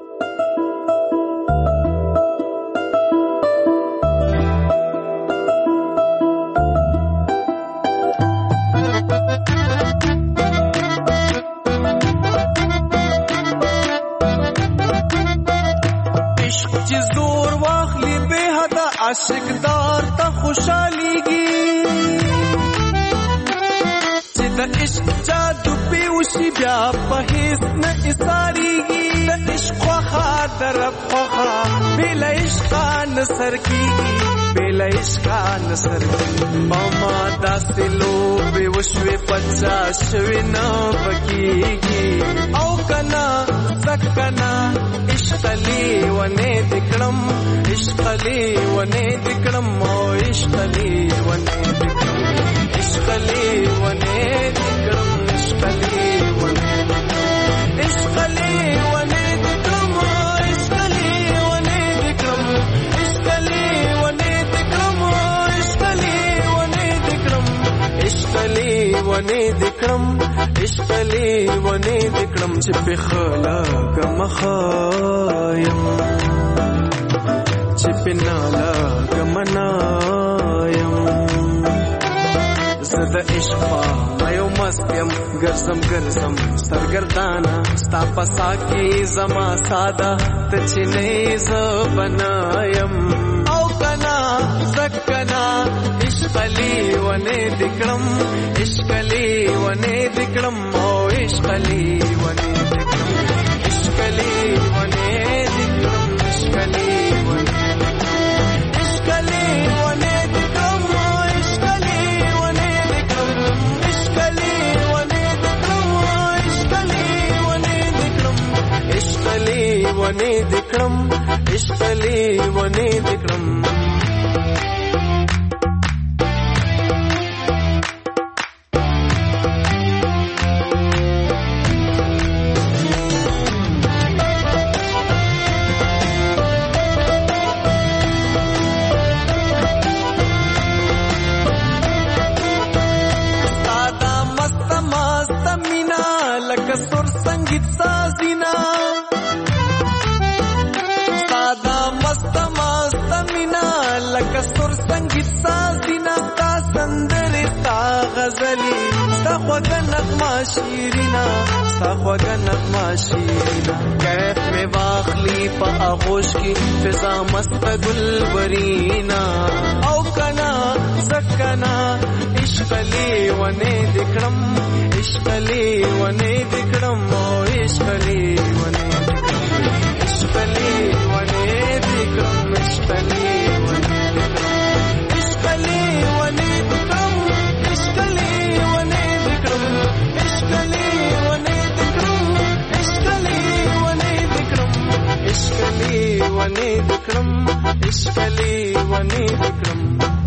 عاشقدار ته خوشاليږي چې د عشق جادو په وشي بیا په هیڅ نه اساريږي د عشق خوا درب خوا بل عشق نصر کیږي بل عشق نصر ماما داسلو به وشوي پچا شوي نه پکېږي او کنا سکنا عشق لی ونه دکړم عشق لی ونه دکړم او عشق لی ونه دکړم عشق لی ونه دکړم عشق لی ونه عشق لی ونه دکړم عشق لی ونه دکړم عشق لی ونه دکړم عشق لی ونه دکړم عشق لی ونه دکړم عشق لی ونه دکړم چې په خلاق مخایم چې په نالا ګمنایم زه د عشق په یو مست یم ګرځم سرګردانه ستا په سا کې زما ساده ته چې نه زه بنایم او کنا زکنا عشقلی ونه دکړم عشقلی ونه دکړم او عشقلی ونه دکړم عشقلی ونه دکړم عشقلی ونه عشقلی ونه دکړم عشقلی ونه دکړم عشقلی ونه دکړم عشقلی ونه دکړم عشقلی ونه دکړم عشقلی ونه دکړم کسور संगीत سازینا تا سندره تا غزلی ستا خوږه نغمه شیرینا ستا خوږه نغمه شیرینا کیف می واخلی په آغوش کی فضا مست گلبرینا او کنا زکنا عشقلی ونه دکړم عشقلی ونه دکړم او عشقلی ونه دکړم عشقلی ونه دکړم عشقلی ونه دکړم عشقلی ونه دکړم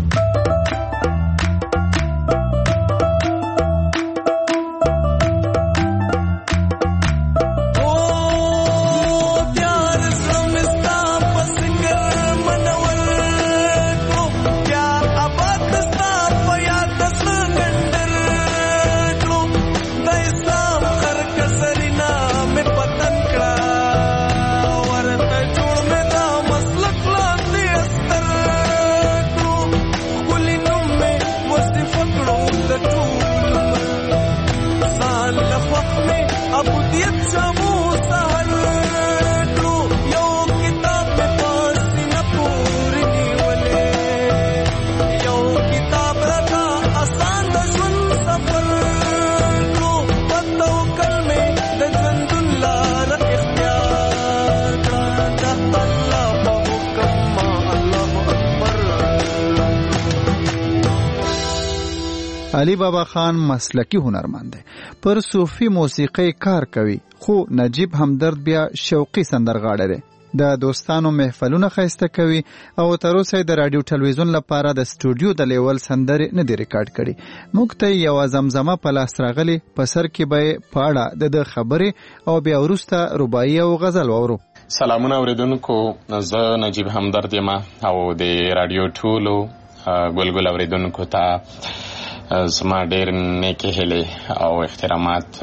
علي بابا خان مسلکی هنرمند دی پر صوفي موسیقي کار کوي خو نجیب همدرد بیا شوقي سندرغاړی دی د دوستانو محفلونه ښایسته کوي او تر اوسه د رادیو ټلویزیون لپاره د سټوډیو د لیول سندرې نه دی ریکارډ کړي موږ ته یو زمزمه په لاس راغلی په سر کې به په اړه د خبرې او بیا وروسته رباعي او غزل واورو. سلامونه اوریدونکو، زه نجیب همدرد یم او د رادیو ټولو ګلګل اوریدونکو ته زما ډېر نیکې هیلې او احترامات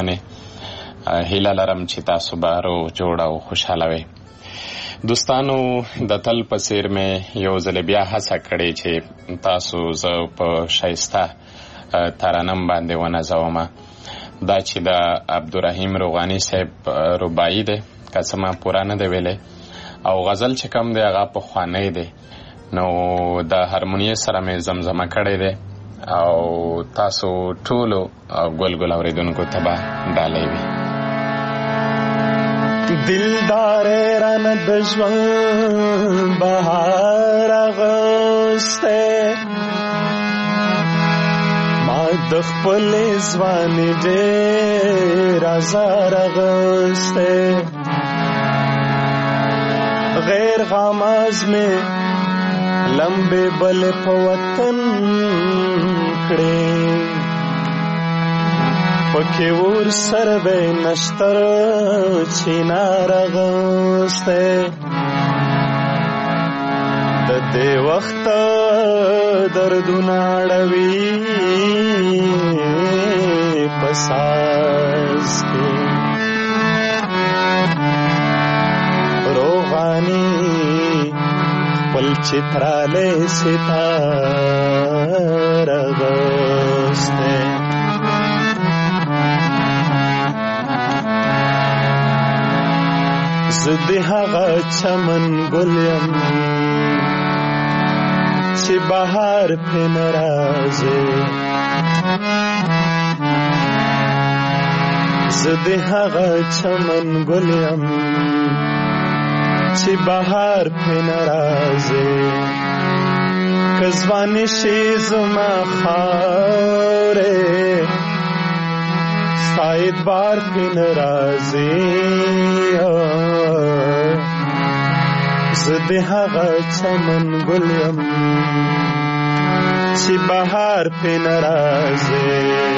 ومنئ. هیله لرم چې تاسو به روغ جوړ او خوشحاله وئ. دوستانو، د تل په څیر مې یو ځل بیا هڅه کړې چې تاسو زه په ښایسته ترانم باندې ونازوم. دا چې د عبدالرحیم روغاني صاحب رباعي دی، که څه ما پوره نه دی ویلی، او غزل چې کوم دی هغه پخوانی دی، نو د هارمونیې سره مې زمزمه کړی دی او تاسو ټولو ګلګل اوریدونکو ته به ډالۍ وي. دلدار ران د ژوند بهار اغوسته، ما د خپل ځواني ډېر ازار اغوسته، غیر غماز مې لمبے بل په وطن کړې، پکې ور سره به نشتر چینار غوسته، د دې وخت دردونه اړوي په ساز کې، روغاني خپل چتراله ستاره غوسته زه هغه چمن ګل یم چې بهار پې ناراضه زه د هغه چمن ګل یم چې بهار پې ناراضه که ځواني شي زما خاورې ستا ادبار پې ناراضه زه د هغه چمن ګل یم چې بهار پې ناراضه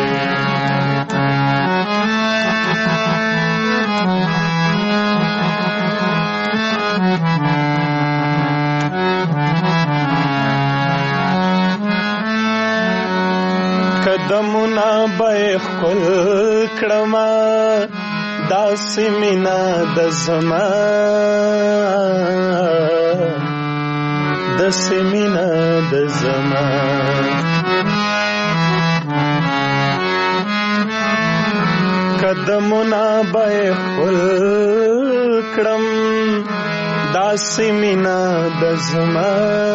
قدمونه به ښکل کړمه داسې مینه د زما داسې مینه د زما قدمونه به ښکل کړم داسې مینه د زما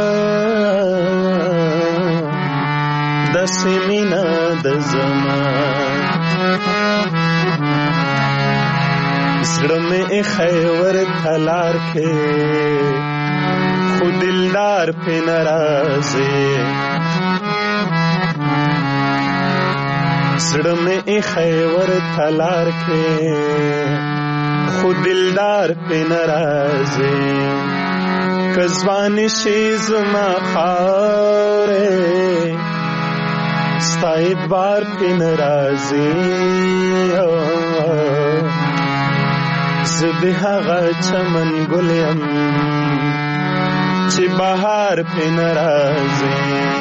داسې مینه د زما زړه مې ایښی ورته لار کې خو دلدار پې ناراضه زړه مې ایښی ورته لار کې خو دلدار پې ناراضه که ځواني شي زما خاورې ستا ادبار پې ناراضه زه د هغه چمن ګل یم چې بهار پې ناراضه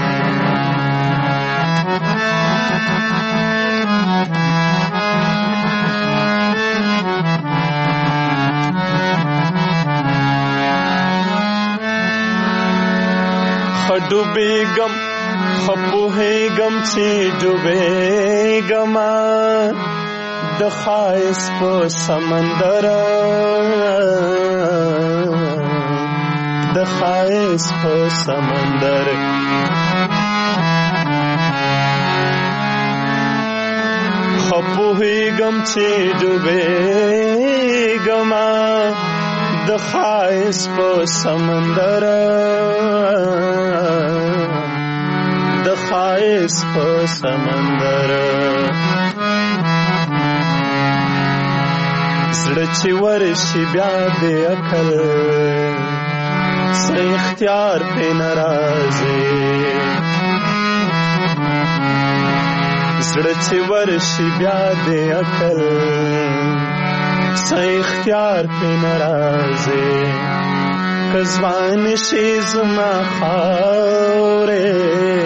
ښه ډوبېږم ښه پوهېږم چې ډوبېږم د ښایست په سمندر د ښایست په سمندر ښه پوهېږم چې ډوبېږم د ښایست په سمندر د ښایست په سمندر زړه چې ورشي بیا د عقل څه اختیار پې ناراضه زړه چې ورشي بیا د عقل څه اختیار پې ناراضه که ځواني شي زما خاورې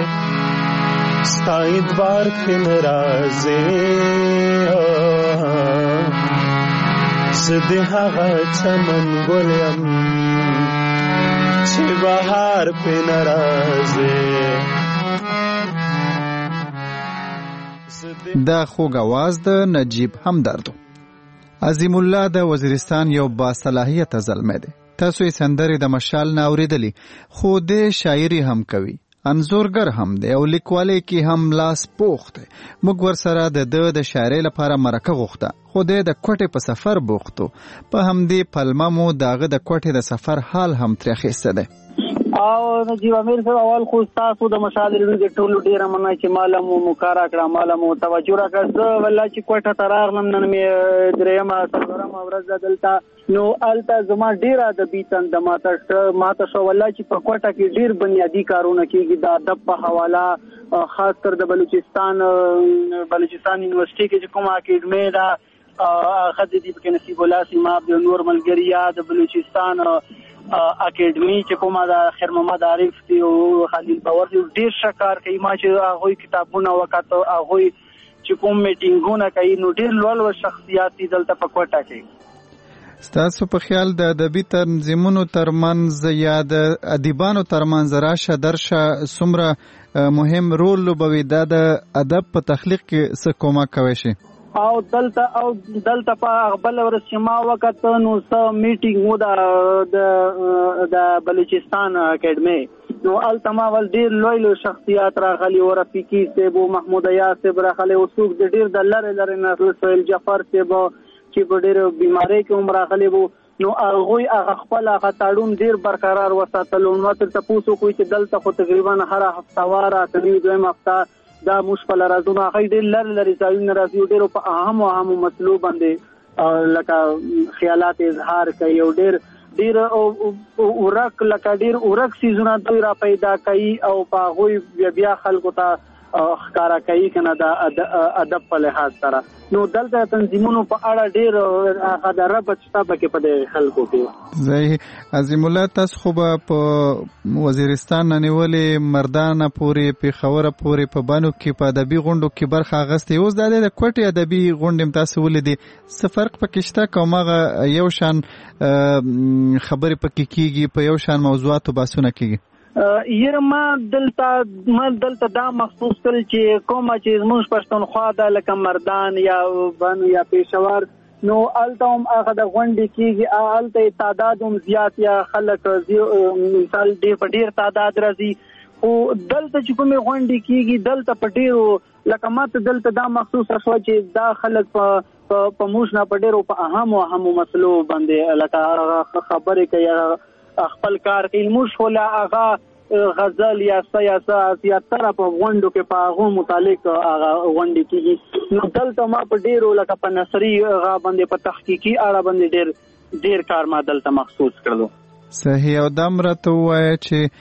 ستا ادبار پې ناراضه زه د هغه چمن ګل یم چې بهار پې ناراضه دا خوږ اواز د نجیب همدردو عظیم الله د وزیرستان یو باصلاحیته زلمی دی تاسو یې سندرې د مشال نه اورېدلې خو د شاعري هم کوي انځورګر هم دی او لیکوالۍ کې هم لاس پوخ دی موږ ورسره د شاعرۍ لپاره مرکه غوښته خو د کوټې په سفر بوختو په همدې پلمه مو داغه د کوټې د سفر حال هم ترې اخیسته دی او نجیب امیر صاحب اول خو تاسو د مشال لرونکو ټولو ډیره مننه چې مالمو مکارا کړه مالمو توجه راکړه والله چې کوټه ترارم نن مې درېمه څلورم ورځ دلته نو الته زما ډیره د بیتن د ماته شو والله چې په کوټه کې ډیر بنیادی کارونه کیږي د ادب په حواله خاص کر د بلوچستان یونیورسيټي کې کوم اکیډمي دا خدای دې په نصیب الله سیماب د نور ملګریا د بلوچستان اکیډمي چې کومه د خیر محمد عارف دی او خلیل باور دی ډیر شکار کوي ما چې هغه کتابونه وکړو هغه چې کوم میټینګونه کوي نو ډیر لوړ شخصیت دلته په کوټه کې ستاسو په خیال د ادبي تنظیمونو ترمنځ یا د ادیبانو ترمنځ راشه درشه څومره مهم رول لوبوي دا د ادب په تخلیق کې څه کومک کوي شي؟ او دلته په خپل ورځ ما وخت نو څه میټینګ مو د بلوچستان اکیډمي نو التما ول ډیر لوی شخصیات راغلي او رفیقي صاحب محمود یاسر صاحب راغلي او څوک د ډیر د لره نه سهیل جعفر صاحب چې ډیر بیماری کې عمر راغلي وو نو هغه خپل غټاړون ډیر برقرار وساتل نو تر تاسو کوی چې دلته خو تقریبا هر هفته واره تقریبا دویم هفته دا مشکل راځونه هغه ډیر لره ځایونه راځي ډیر په اهم مسلو باندې لکه خیالات اظهار کوي او ډیر ورک سیزونه دوی را پیدا کوي او په غوي بیا خلکو ته ښکارا کوي کنه د ادب په لحاظ سره نو دلته تنظیمونو په اړه ډیر هغه د ربط شته کې په خلکو کې زه عظیم الله تاسو خو په وزیرستان نیولې مردانه پورې په خبره پورې په بانو کې په ادبي غونډو کې برخه اخیستې اوس د کوټي ادبي غونډې تاسو ولیدې څه فرق پکې شته کومه یو شان خبرې پکې کیږي په یو شان موضوعاتو باسونه کیږي ما دلته دا محسوس کړل چې کومه چې زموږ پښتونخوا د لکه مردان یا بانو یا پېښور نو الته هم هغه د غونډې کېږي الته تعداد هم زیات یا خلک مثال ډېر تعداد راځي او دلته چې کومې غونډې کېږي دلته په ډېرو لکه ماته دلته دا محسوس شوه چې دا خلک په موږ نه په ډېرو په اهمو مسلو باندې لکه خبرې کوي خپل کار کوي موږ ولا هغه غزل یا سیاست په غونډو کې په هغه متعلق هغه غونډې کېږي نو دلته ما په ډیرو لکه په نثري هغه باندې په تحقیقي اړه باندې ډیر کار ما دلته محسوس کړلو. صحیح او دا مرته وایي چې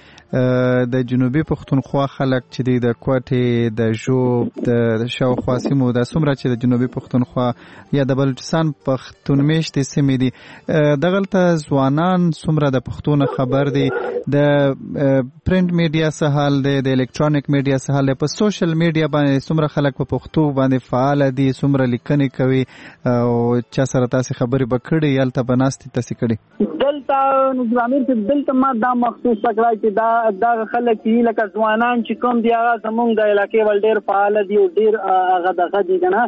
د جنوبي پښتونخوا خلک چې د کوټې د ژوب د شاوخوا سیمو د څومره چې د جنوبي پښتونخوا یا د بلوچستان پښتون میشتې سیمې دي دغلته ځوانان څومره د پښتون خبر دي د پرنټ میډیا څه حال دی د الکترونیک میډیا څه حال دی په سوشل میډیا باندې څومره خلک په پښتو باندې فعال دي څومره لیکنې کوي او چا سره تاسو خبرې وکړي یالته بناستي تاسو کړي دلته نظامیر چې دلته ما دا مخصوص کړای چې دا خلک چې لکه ځوانان چې کوم دی هغه زمونږ د علاقې ول ډیر فعال دي او ډیر هغه دغه دي کنه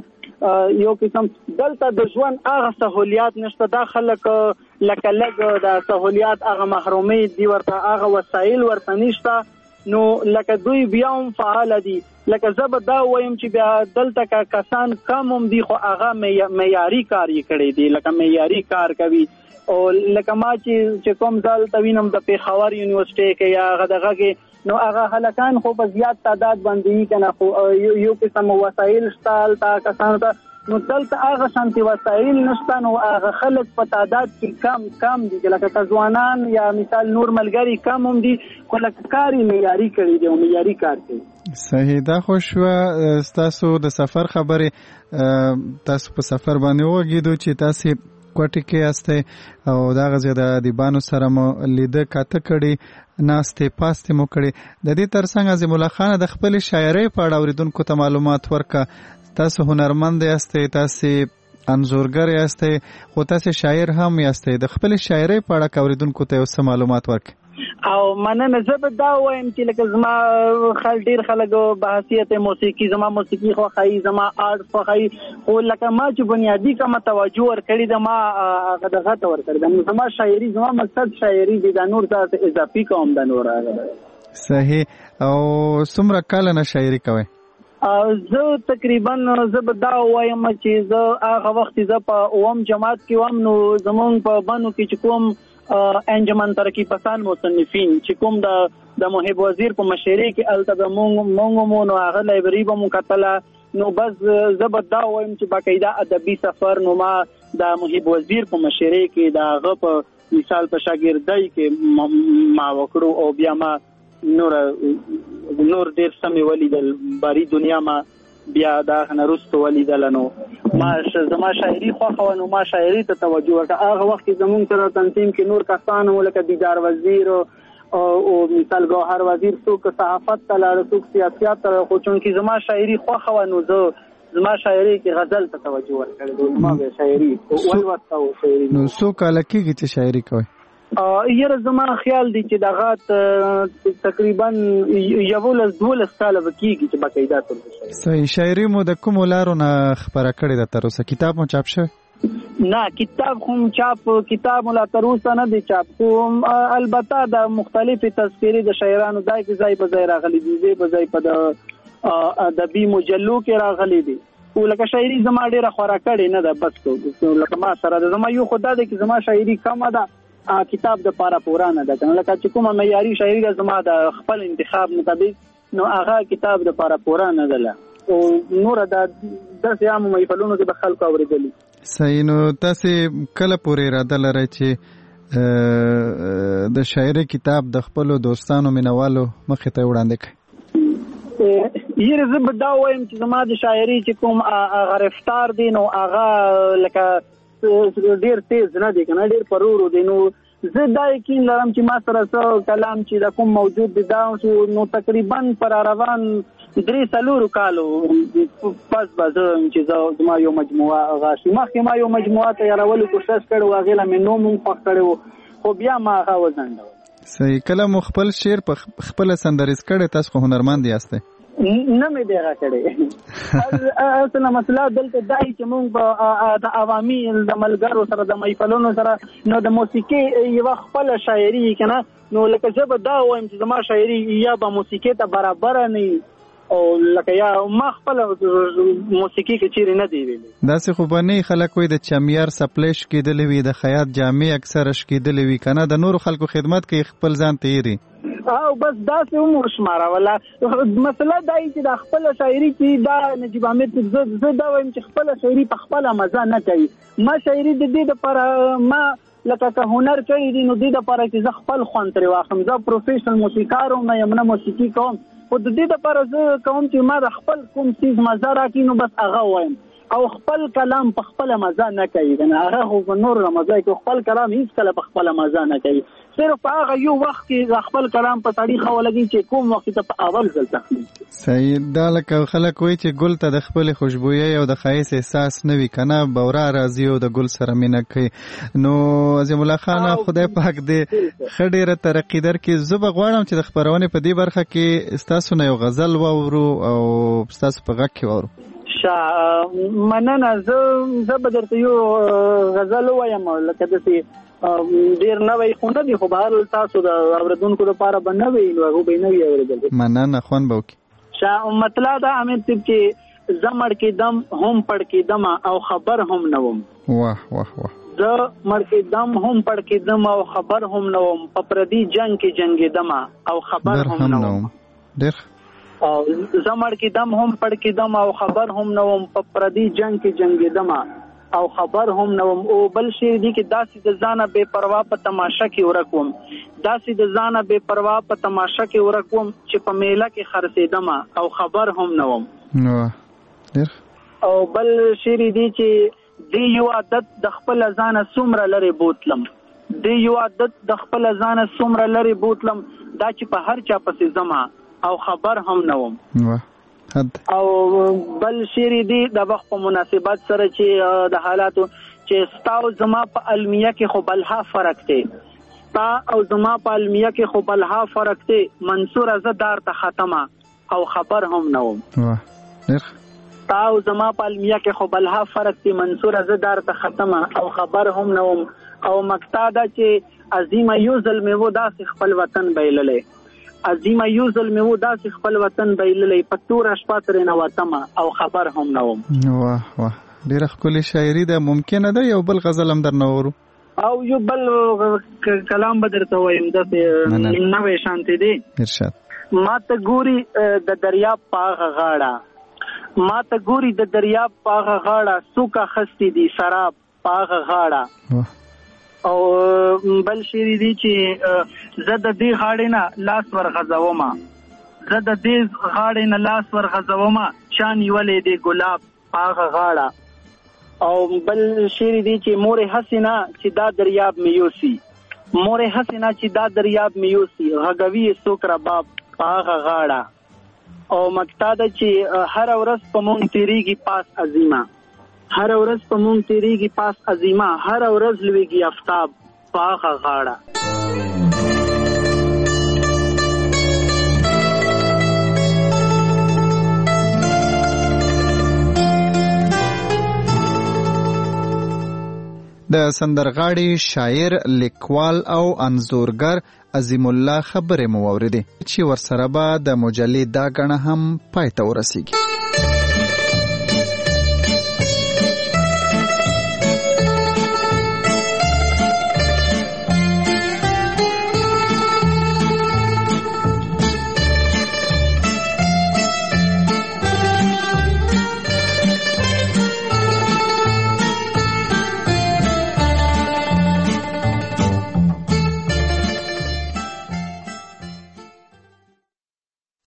یو قسم دلته د ژوند هغه سہولیات نشته دا خلک لکه لګ د سہولیات هغه محرومي دي ورته هغه وسایل ورته نشته نو لکه دوی بیا هم فعال دي لکه زب دا وایم چې بیا دلته کسان کم هم دي خو هغه معیاري کار یې کړی دي لکه معیاري کار کوي او لکه ما چې کوم ځل توینم د پیښور یونیورسيټي کې یا غدغه کې نو هغه هلکان خو په زیات تعداد باندې کنه خو یو قسم وسایل شتال تا کسان ته نو دلته هغه شانتي وسایل نشته نو هغه خلک په تعداد کې کم دي لکه ځوانان یا مثال نور ملګری کم هم دي خو لکه کاری معیاري کړی دی او معیاري کار کوي. صحیح دا خوشوه تاسو د سفر خبرې تاسو په سفر باندې وګیدو چې تاسو کوټی کې استه او دا غزه د دیبانو سره مو لیده کاته کړي ناسته پاسته مو کړي د دې ترڅنګ عظیم الله خان د خپل شاعرۍ په اړه اوریدونکو ته معلومات ورکا تاسو هنرمند یاست تاسو انځورګر یاست خو تاسو شاعر هم یاست د خپل شاعرۍ په اړه اوریدونکو ته اوس معلومات ورکړئ او مننه زه دا وایم چې لکه زما ډیر خلک بحثیت موسیقي زما موسیقي خو خای زما آرټ خو خای او لکه ما چې بنیادی کوم توجه ور کړی د ما غدغه ور کړی د زما شاعري زما مقصد شاعري دي د نور ذات اضافي کوم د نور صحیح او څومره کال نه شاعري کوي زه تقریبا زه دا وایم چې زه هغه وخت زه په اوم جماعت کې وم نو زمون په بانو کې چې کوم انجمن ترقی پسند مصنفین چې کوم د محب وزیر په مشورې کې الته د مونږ نو هغه لایبرری به مکتله نو بس زبر دا وایم چې باقاعده ادبي سفر نو ما د محب وزیر په مشورې کې دا هغه په مثال په شاګردۍ کې ما وکړو او بیا ما نور ډیر سمې ولیدل باری دنیا ما بیا دا نرستو ولیدل نو ما زما شاعري خو نو ما شاعري ته توجه ورکړه هغه وخت زمونږ سره تنظیم کې نور کسان ولکه دیدار وزیر او مثال گوهر وزیر څوک صحافت ته لاړ څوک سیاست ته خو چون کې زما شاعري خو نو زه زما شاعري کې غزل ته توجه ورکړې ده. زما به شاعري ولوسته او شاعري. نو څو کاله کېږي چې شاعري کوئ؟ یاره زما خیال دی چې دغه تقریبا 11-12 کاله به کېږي چې باقاعده تر شاعري. صحیح. شاعري مو د کومو لارو نه خپره کړې ده تر اوسه؟ کتاب مو چاپ شوی؟ نه کتاب کتاب مو لا تر اوسه نه دی چاپ، خو البته د مختلفې تذکرې د شاعرانو ځای په ځای راغلي دي، ځای په ځای په د ادبي مجلو کې راغلي دي. خو لکه شاعري زما ډېره خورا کړې نه ده، بس لکه ما سره ده. زما یو خو دا دی چې زما شاعري کمه ده، کتاب د پاره پوره نه ده کنه. لکه چې کومه معیاري شاعري ده زما د خپل انتخاب مطابق، نو هغه کتاب د پاره پوره نه ده. او نور د داسې عامو محفلونو کې به خلکو اورېدلي. صحیح. نو تاسې کله پورې اراده لرئ چې د شاعري کتاب د خپلو دوستانو مینوالو مخې ته وړاندې کړئ؟ یره زه به دا وایم چې زما د شاعري چې کوم هغه رفتار دی نو هغه لکه ډېر تیز نه دی کنه، ډېر پرورو دی. نو زه دا یقین لرم چې ما سره کلام چې د کوم موجود دی دا نو تقریبا پر روان 3-4 کالو پس به زه چې زما یو مجموعه غاشي مخکې ما یو مجموعه تیارولو کوشش کړی و، هغې له مې نوم هم خوښ کړی و، خو بیا ما هغه وځنډول. صحیح. کله مو خپل شعر په خپله سندریز کړی؟ تاسو خو هنرمند یاستئ. نه مې دی هغه کړی. اصله مسله دلته دا چې موږ د عوامي د ملګرو سره د محفلونو سره نو د موسیقي یوه خپله شاعري که نه، نو لکه زه به دا وایم چې زما شاعري یا به موسیقي ته برابره نه او لکه یا ما خپل موسیقي کې چیرې نه دی ویلي. داسې خو به نه خلک وایي د چمیار سپلی شکېدلې وي، د خیاط جامې اکثره شکېدلې وي که نه، د نورو خلکو خدمت کوي خپل ځان ته یېري او بس داسې هم ورشماروله. مسله دا چې د خپله شاعري چې دا نجیب حامد زه دا وایم چې خپله شاعري په خپله مزه نه کوي. ما شاعري د دې دپاره ما لکه که هنر کوي دي نو دې دپاره چې زه خپل خوند ترې واخلم. زه پروفیشنل موسیقار هم نه یم، نه موسیقي کوم، خو د دې دپاره زه کوم چې ما د خپل کوم څیز مزه راکړي نو بس هغه وایم. او خپل کلام په خپله مزه نه کوي کنه، هغه خو په نورو نه مزه کوي. خپل کلام هېڅکله په خپله مزه نه کوي، صرف په هغه یو وخت کې خپل کلام په سړي ښه ولګي چې کوم وخت ته په اول ځل تخلیق. صحیح. دا لکه خلک وایي چې ګل ته د خپلې خوشبویۍ او د ښایست احساس نه وي که نه، بورا راځي او د ګل سره مینه کوي. نو عظیم الله خان خدای پاک دې ښه ډېره ترقي درکړي. زه به غواړم چې د خپرونې په دې برخه کې ستاسو نه یو غزل واورو او ستاسو په غږ کې واورو. مننه. زه به درته یو غزل ووایم، لکه داسې ډېر نوی خو نه دی، خو به هر تاسو د اورېدونکو لپاره به نوی نو هغو به یې نوي اورېدل. مننه. خوند به وکړي. مطلع دا حمید صاحب چې زه مړ کېدم هم پړ کېدم او خبر هم نه وم. واه واه واه. زه مړ کېدم هم پړ کېدم او خبر هم نه وم، په پردي جنګ کې جنګېدم او خبر هم نه وم. ډېر زه مړ کېدم هم پړ کېدم او خبر هم نه وم، په پردي جنګ کې جنګېدم او خبر هم نه وم. او بل شعر دی کې داسې د ځانه بې پروا په تماشه کې ورک وم، داسې د ځانه بې پروا په تماشه کې ورک وم چې په میله کې خرڅېدم او خبر هم نه وم. او بل شعر دی چې دی یو عادت د خپل ځانه څومره لرې بوتلم، دی یو عادت د خپل ځانه څومره لرې بوتلم، دا چې په هر چا پسې زما او خبر هم نه وم. او بل شعر دی د وخت په مناسبت سره چې د حالاتو چې ستا او زما په المیه کې خو بلها فرق دی، ستا او زما په المیه کې خو بلها فرق دی، منصور زه دار ته ختمه او خبر هم نه وم. ستا او زما په المیه کې خو بلها فرق دی، منصور زه دار ته ختمه او خبر هم نه وم. او مقطع دا چې عظیمه یو ځل مې و داسې خپل وطن بایللی، عظیمه یو ځل مې و داسې خپل وطن بایللی، په توره شپه ترې نه وتمه او خبر هم نه وم. واه واه. ډېره ښکلې شاعري ده. ممکنه ده یو بل غزل هم درنه واورو؟ او یو بل کلام به درته وایم، داسې نوی شانتې دی. ارشاد. ما ته ګوري د دریاب په هغه غاړه، ما ته ګوري د دریاب په هغه غاړه، څوک اخیستی دي سراب په هغه غاړه. او بل شعر دی چې زه د دې غاړې نه لاس ورغځومه، زه د دې غاړې نه لاس ورغځومه، چا نیولې دی ګلاب په هغه غاړه. او بل شعر دی چې مورې هسې نه چې دا دریاب مې یوسي، مورې هسې نه چې دا دریاب مې یوسي، غږوي یې څوک رباب په هغه غاړه. او مکتا ده چې هر ورځ په مونږ تیریږي پاس عظیمه، هر ورځ په مونږ تیریږي پاس عظیمه، هر ورځ لویږي آفتاب پاخه غاړه. د سندرغاړي شاعر لیکوال او انځورګر عظیم الله خبرې مو اوریدې چې ورسره به د مجلې دا غڼه هم پای ته ورسیږي.